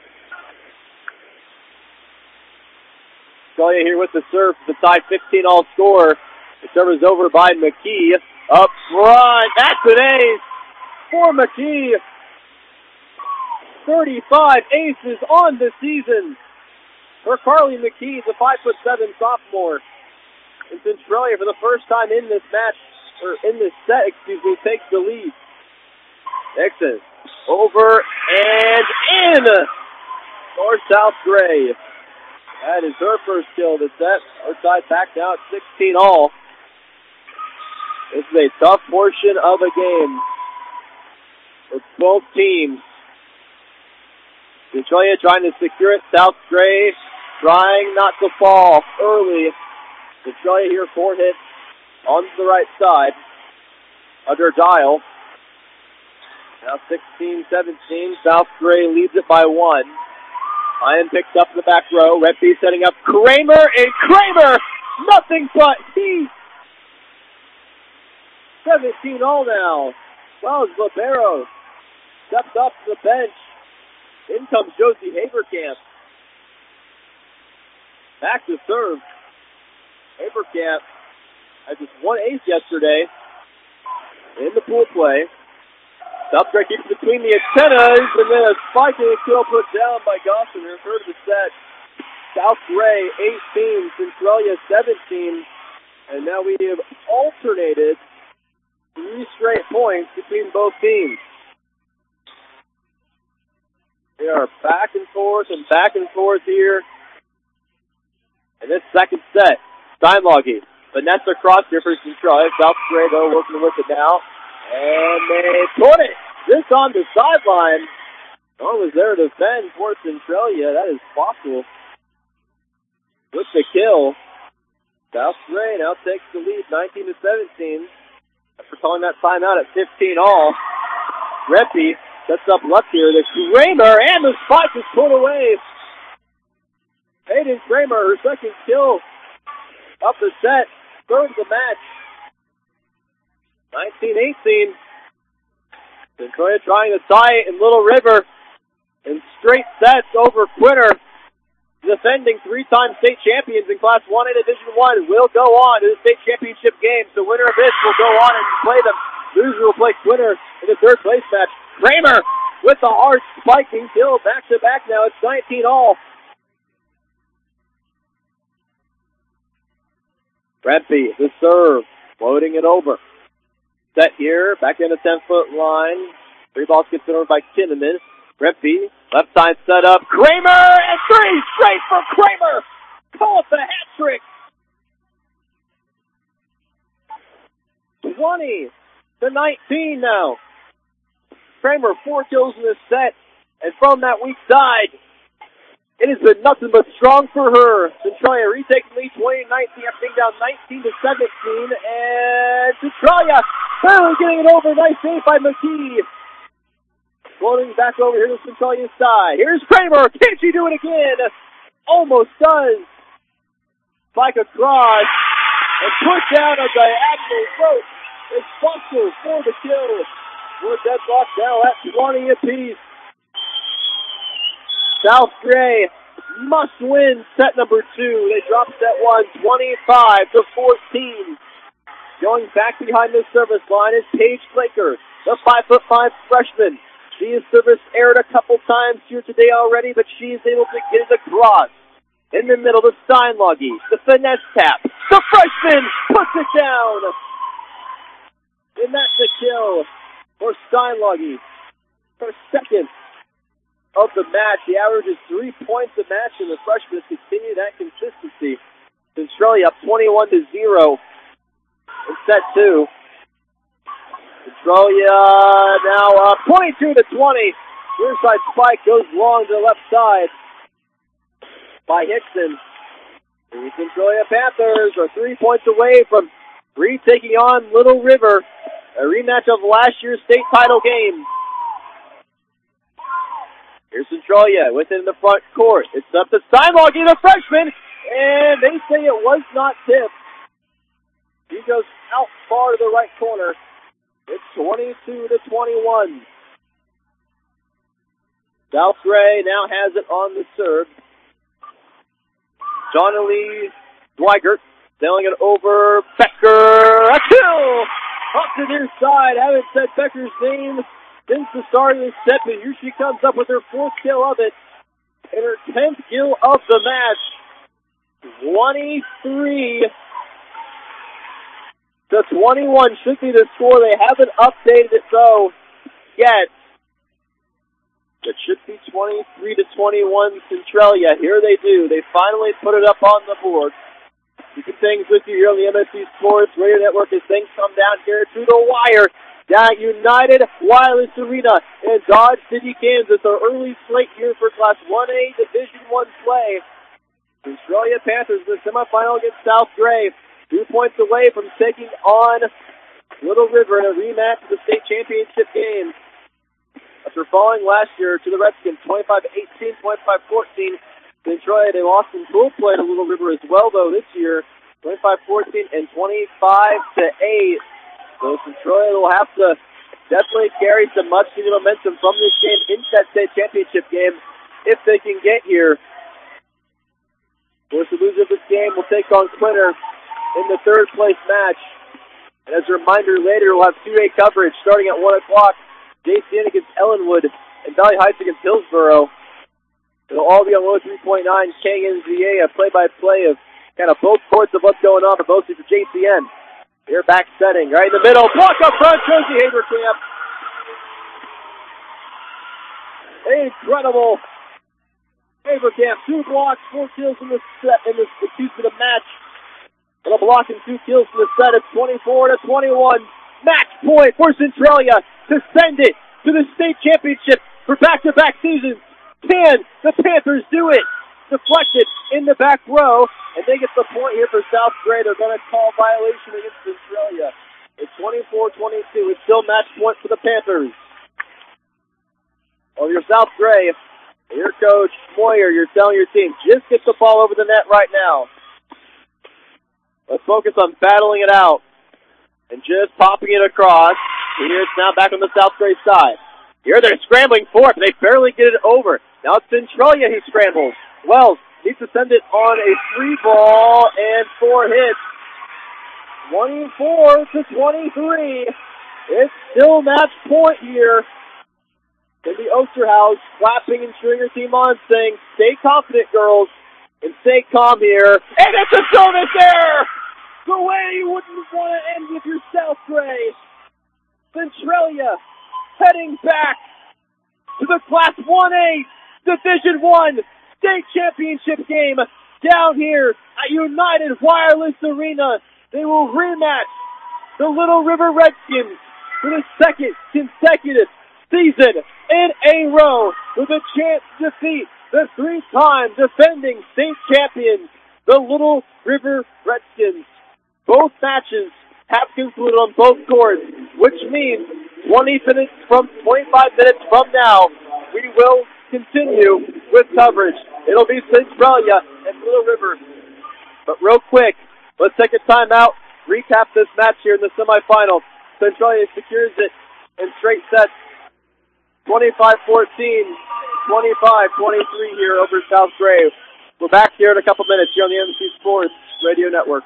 Centralia here with the serve, the tie fifteen all score. The serve is over by McKee. Up front, that's an ace for McKee. thirty-five aces on the season for Carly McKee, the five foot seven sophomore. And Centralia, for the first time in this match, or in this set, excuse me, takes the lead. Nixon, over and in for South Gray. That is her first kill of the set. Our side back now at sixteen all. This is a tough portion of a game for both teams. Centralia trying to secure it. South Gray trying not to fall early. Centralia here, four hits on the right side under dial. Now sixteen seventeen. South Gray leads it by one. Ryan picks up in the back row. Redby setting up Kramer, and Kramer, nothing but heat. seventeen all now. Well, as Libero steps up to the bench. In comes Josie Haberkamp. Back to serve. Haberkamp had just one ace yesterday in the pool play. South Gray keeps between the antennas, and then a spiking kill put down by Gossamer. Third of the set. South Gray eighteen, Centralia seventeen, and now we have alternated three straight points between both teams. They are back and forth and back and forth here in this second set. Steinloggy, Vanessa cross here for Centralia. South Gray, though, working with it now. And they put it. This on the sideline. No one was there to defend for Centralia. That is possible. With the kill. South Gray now takes the lead, nineteen to seventeen. After calling that timeout at fifteen all. Redby sets up left here to Kramer, and the spike is put away. Hayden Kramer, her second kill of the set. Third of the match. nineteen eighteen. Centralia trying to tie it in Little River in straight sets over Quinter. Defending three-time state champions in Class one A Division one will go on to the state championship game. The winner of this will go on and play them. Loser will play Quinter in the third place match. Kramer with the hard spiking kill back-to-back now. It's nineteen all. Redby, the serve, floating it over. Set here, back in the ten-foot line. Three balls gets over by Kinnaman. Redby, left side set up. Kramer, and three straight for Kramer. Call it the hat trick. twenty to nineteen now. Kramer, four kills in this set. And from that weak side, it has been nothing but strong for her. Centralia retakes the lead twenty to nineteen after being down nineteen to seventeen. And Centralia barely getting it over. Nice save by McKee. Floating back over here to Centralia's side. Here's Kramer. Can she do it again? Almost does. Spike across. And put down a diagonal rope. It's Buster for the kill. We're deadlock now at twenty apiece. South Gray must win set number two. They drop set one, twenty-five to fourteen. Going back behind the service line is Paige Laker, the five foot five freshman. She has service aired a couple times here today already, but she is able to get it across. In the middle, the Steinloggy, the finesse tap. The freshman puts it down. And that's the kill for Steinloggy. Her second of the match. The average is three points a match, and the freshmen continue that consistency. Centralia up twenty-one to zero in set two. Centralia now up twenty-two to twenty. Rear side spike goes long to the left side by Hickson. The Centralia Panthers are three points away from retaking on Little River, a rematch of last year's state title game. Here's Centralia within the front court. It's up to Steinloggy, the freshman, and they say it was not tipped. He goes out far to the right corner. It's twenty-two to twenty-one. South Gray now has it on the serve. Johnny Dwigert sailing it over Becker. A kill! Up to their side. I haven't said Becker's name since the start of this set, but here she comes up with her fourth kill of it. in her tenth kill of the match. twenty-three to twenty-one should be the score. They haven't updated it though yet. It should be twenty-three to twenty-one Centralia. Here they do. They finally put it up on the board. Keeping things with you here on the M S C Sports Radio Network as things come down here to the wire. Down at United Wireless Arena in Dodge City, Kansas. Our early slate here for Class one A Division one play. Centralia Panthers in the semifinal against South Gray. Two points away from taking on Little River in a rematch of the state championship game. After falling last year to the Redskins, twenty-five to eighteen, twenty-five fourteen. Centralia, they lost in pool play to Little River as well, though, this year, twenty-five fourteen and twenty-five to eight. So Centralia will have to definitely carry some much-needed momentum from this game into that state championship game if they can get here. Of course, the loser of this game will take on Quinter in the third-place match. And as a reminder, later we'll have two A coverage starting at one o'clock. J C N against Ellenwood and Valley Heights against Hillsboro. It'll all be on one oh three point nine K N Z A, a play-by-play of kind of both courts of what's going on for both teams for J C N. Here back setting, right in the middle. Block up front, Josie Haberkamp. Incredible. Haberkamp, two blocks, four kills in the set, in the, excuse me, the match. And a block and two kills in the set. It's twenty-four to twenty-one. Match point for Centralia to send it to the state championship for back-to-back seasons. Can the Panthers do it? Deflected in the back row, and they get the point here for South Gray. They're going to call violation against Centralia. It's twenty-four twenty-two. It's still match point for the Panthers. Well, you're South Gray, your coach, Moyer, you're telling your team, just get the ball over the net right now. Let's focus on battling it out and just popping it across. Here it's now back on the South Gray side. Here they're scrambling for it, but they barely get it over. Now it's Centralia who scrambles. Wells needs to send it on a free ball and four hits. twenty-four to twenty-three. It's still match point here. Cindy Osterhaus clapping and cheering her team on, saying, stay confident, girls, and stay calm here. And it's a service error! The way you wouldn't want to end with your South Gray. Centralia heading back to the Class one A Division one State Championship game down here at United Wireless Arena. They will rematch the Little River Redskins for the second consecutive season in a row with a chance to defeat the three-time defending state champions, the Little River Redskins. Both matches have concluded on both courts, which means twenty minutes from twenty-five minutes from now, we will continue with coverage. It'll be Centralia and Little River. But real quick, let's take a timeout, recap this match here in the semifinal. Centralia secures it in straight sets, twenty-five fourteen, twenty-five twenty-three here over South Gray. We're back here in a couple minutes here on the M C Sports Radio Network.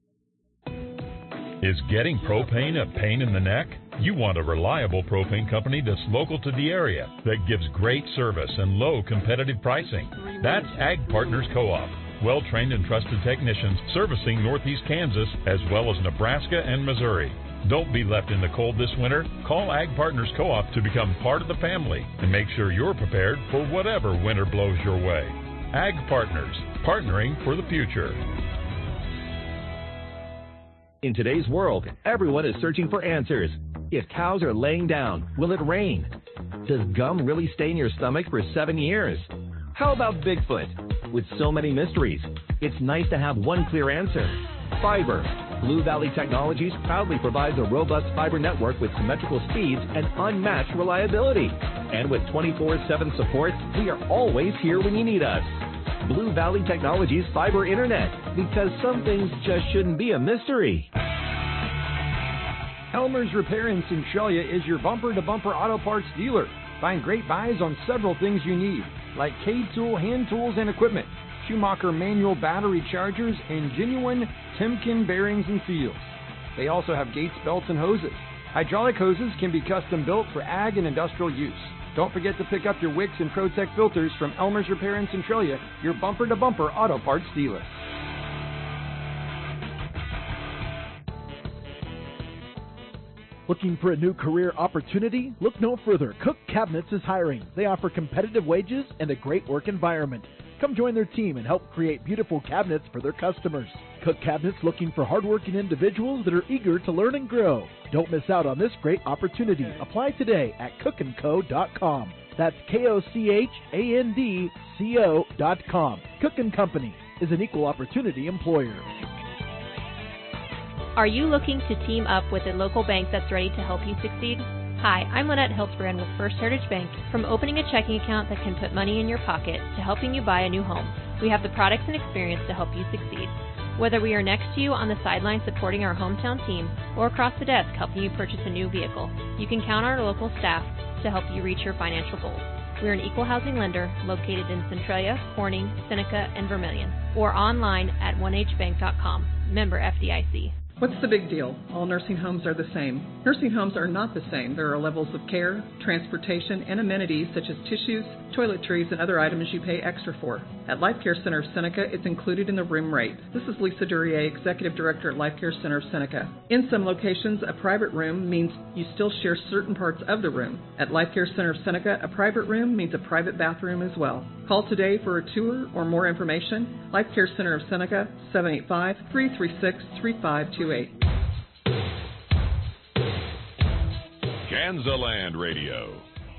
Is getting propane a pain in the neck? You want a reliable propane company that's local to the area, that gives great service and low competitive pricing. That's Ag Partners Co-op. Well-trained and trusted technicians servicing northeast Kansas as well as Nebraska and Missouri. Don't be left in the cold this winter. Call Ag Partners Co-op to become part of the family and make sure you're prepared for whatever winter blows your way. Ag Partners, partnering for the future. In today's world, everyone is searching for answers. If cows are laying down, will it rain? Does gum really stay in your stomach for seven years? How about Bigfoot? With so many mysteries, it's nice to have one clear answer. Fiber. Blue Valley Technologies proudly provides a robust fiber network with symmetrical speeds and unmatched reliability. And with twenty-four seven support, we are always here when you need us. Blue Valley Technologies Fiber Internet, because some things just shouldn't be a mystery. Elmer's Repair in Centralia is your bumper-to-bumper auto parts dealer. Find great buys on several things you need, like K-Tool hand tools and equipment, Schumacher manual battery chargers, and genuine Timken bearings and seals. They also have Gates belts and hoses, Hydraulic hoses can be custom built for ag and industrial use. Don't forget to pick up your Wix and ProTech filters from Elmer's Repair in Centralia, your bumper-to-bumper auto parts dealer. Looking for a new career opportunity? Look no further. Cook Cabinets is hiring. They offer competitive wages and a great work environment. Come join their team and help create beautiful cabinets for their customers. Cook Cabinets looking for hardworking individuals that are eager to learn and grow. Don't miss out on this great opportunity. Apply today at cook and co dot com. That's K O C H A N D C O dot com. Cook and Company is an equal opportunity employer. Are you looking to team up with a local bank that's ready to help you succeed? Hi, I'm Lynette Hiltzbrand with First Heritage Bank. From opening a checking account that can put money in your pocket to helping you buy a new home, we have the products and experience to help you succeed. Whether we are next to you on the sideline supporting our hometown team or across the desk helping you purchase a new vehicle, you can count on our local staff to help you reach your financial goals. We are an equal housing lender located in Centralia, Corning, Seneca, and Vermilion, or online at one h bank dot com. Member F D I C. What's the big deal? All nursing homes are the same. Nursing homes are not the same. There are levels of care, transportation, and amenities such as tissues, toiletries, and other items you pay extra for. At Life Care Center of Seneca, it's included in the room rate. This is Lisa Duryea, Executive Director at Life Care Center of Seneca. In some locations, a private room means you still share certain parts of the room. At Life Care Center of Seneca, a private room means a private bathroom as well. Call today for a tour or more information. Life Care Center of Seneca, seven eight five, three three six, three five two eight. Kansaland Radio.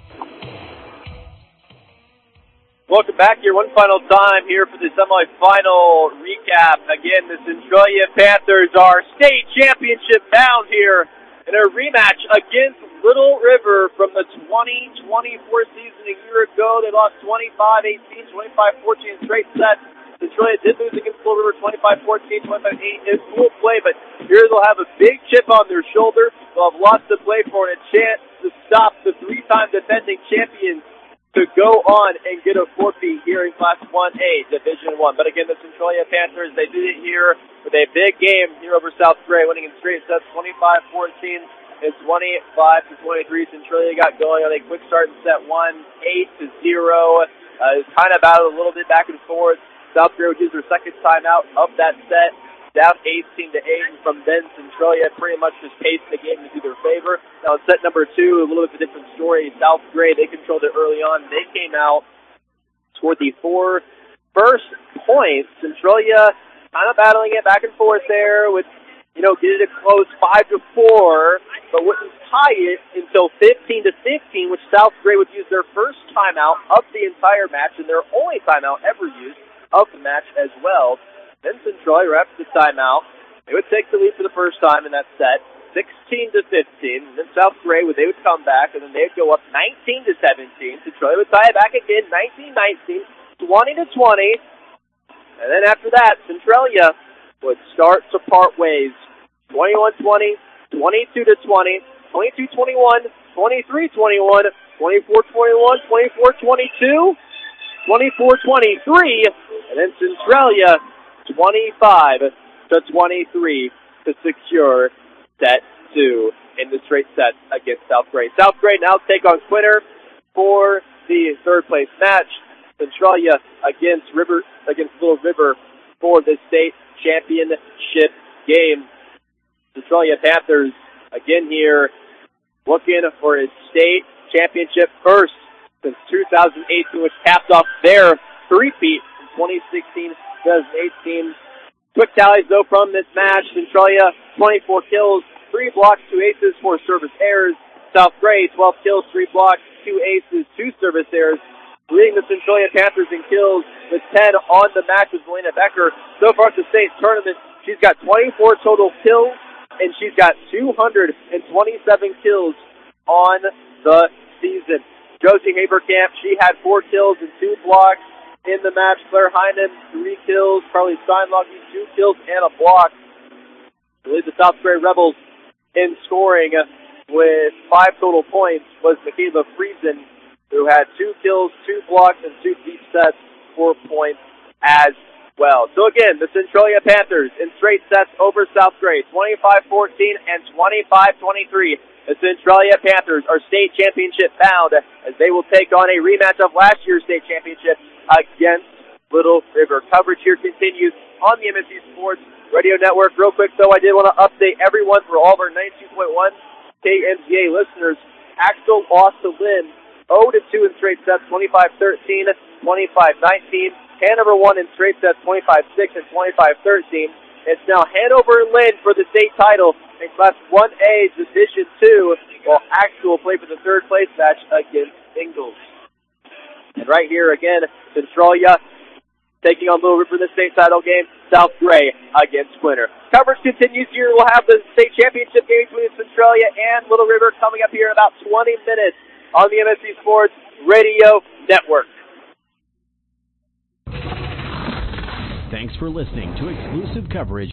Welcome back here one final time here for the semifinal recap. Again, the Centralia Panthers are state championship bound here in a rematch against Little River from the twenty twenty-four season a year ago. They lost twenty-five eighteen, twenty-five fourteen straight sets. Centralia did lose against Little River twenty-five fourteen, twenty-five eight in full play, but here they'll have a big chip on their shoulder. They'll have lots to play for and a chance to stop the three-time defending champions to go on and get a four-peat here in Class one A, Division one. But again, the Centralia Panthers, they did it here with a big game here over South Gray, winning in straight sets twenty-five fourteen and twenty-five to twenty-three. Centralia got going on a quick start in set one, eight to zero. Uh, it was kind of battled a little bit back and forth. South Gray would use their second timeout of that set, down eighteen to eight, and from then Centralia pretty much just paced the game into their favor. Now in set number two, a little bit of a different story. South Gray, they controlled it early on. They came out toward the four first points. Centralia kind of battling it back and forth there with, you know, getting it close five to four, but wouldn't tie it until fifteen to fifteen, which South Gray would use their first timeout of the entire match and their only timeout ever used of the match as well. Then Centralia wraps the timeout. They would take the lead for the first time in that set, sixteen to fifteen. And then South Gray would they would come back, and then they'd go up nineteen to seventeen. Centralia would tie it back again, nineteen nineteen, twenty to twenty. And then after that, Centralia would start to part ways. twenty-one twenty, twenty-two to twenty, twenty-two twenty-one, twenty-three twenty-one, twenty-four twenty-one, twenty-four twenty-two, twenty-four twenty-three, and then Centralia twenty-five to twenty-three to secure set two in the straight sets against South Gray. South Gray now take on Quinter for the third place match. Centralia against River against Little River for the state championship game. Centralia Panthers again here looking for a state championship first since two thousand eighteen, which capped off their three-peat in twenty sixteen twenty eighteen. Quick tallies, though, from this match. Centralia, twenty-four kills, three blocks, two aces, four service errors. South Gray, twelve kills, three blocks, two aces, two service errors. Leading the Centralia Panthers in kills with ten on the match is Melina Becker. So far at the state tournament, she's got twenty-four total kills, and she's got two hundred twenty-seven kills on the season. Josie Haberkamp, she had four kills and two blocks in the match. Claire Hyman, three kills. Carly Steinlocke, two kills and a block. To lead the South Gray Rebels in scoring with five total points was Michaela Friesen, who had two kills, two blocks, and two deep sets, four points as well. So again, the Centralia Panthers in straight sets over South Gray, twenty-five fourteen and twenty-five twenty-three. The Centralia Panthers are state championship bound as they will take on a rematch of last year's state championship against Little River. Coverage here continues on the M S C Sports Radio Network. Real quick, though, I did want to update everyone for all of our ninety-two point one K M G A listeners. Axel lost to Lynn oh to two in straight sets, twenty-five thirteen, twenty-five nineteen. Hanover won in straight sets, twenty-five six and twenty-five thirteen. It's now Hanover and Lynn for the state title in Class one A Division two, while Axel will play for the third place match against Ingalls. And right here again, Centralia taking on Little River in the state title game, South Gray against Splinter. Coverage continues here. We'll have the state championship game between Centralia and Little River coming up here in about twenty minutes on the M S C Sports Radio Network. Thanks for listening to exclusive coverage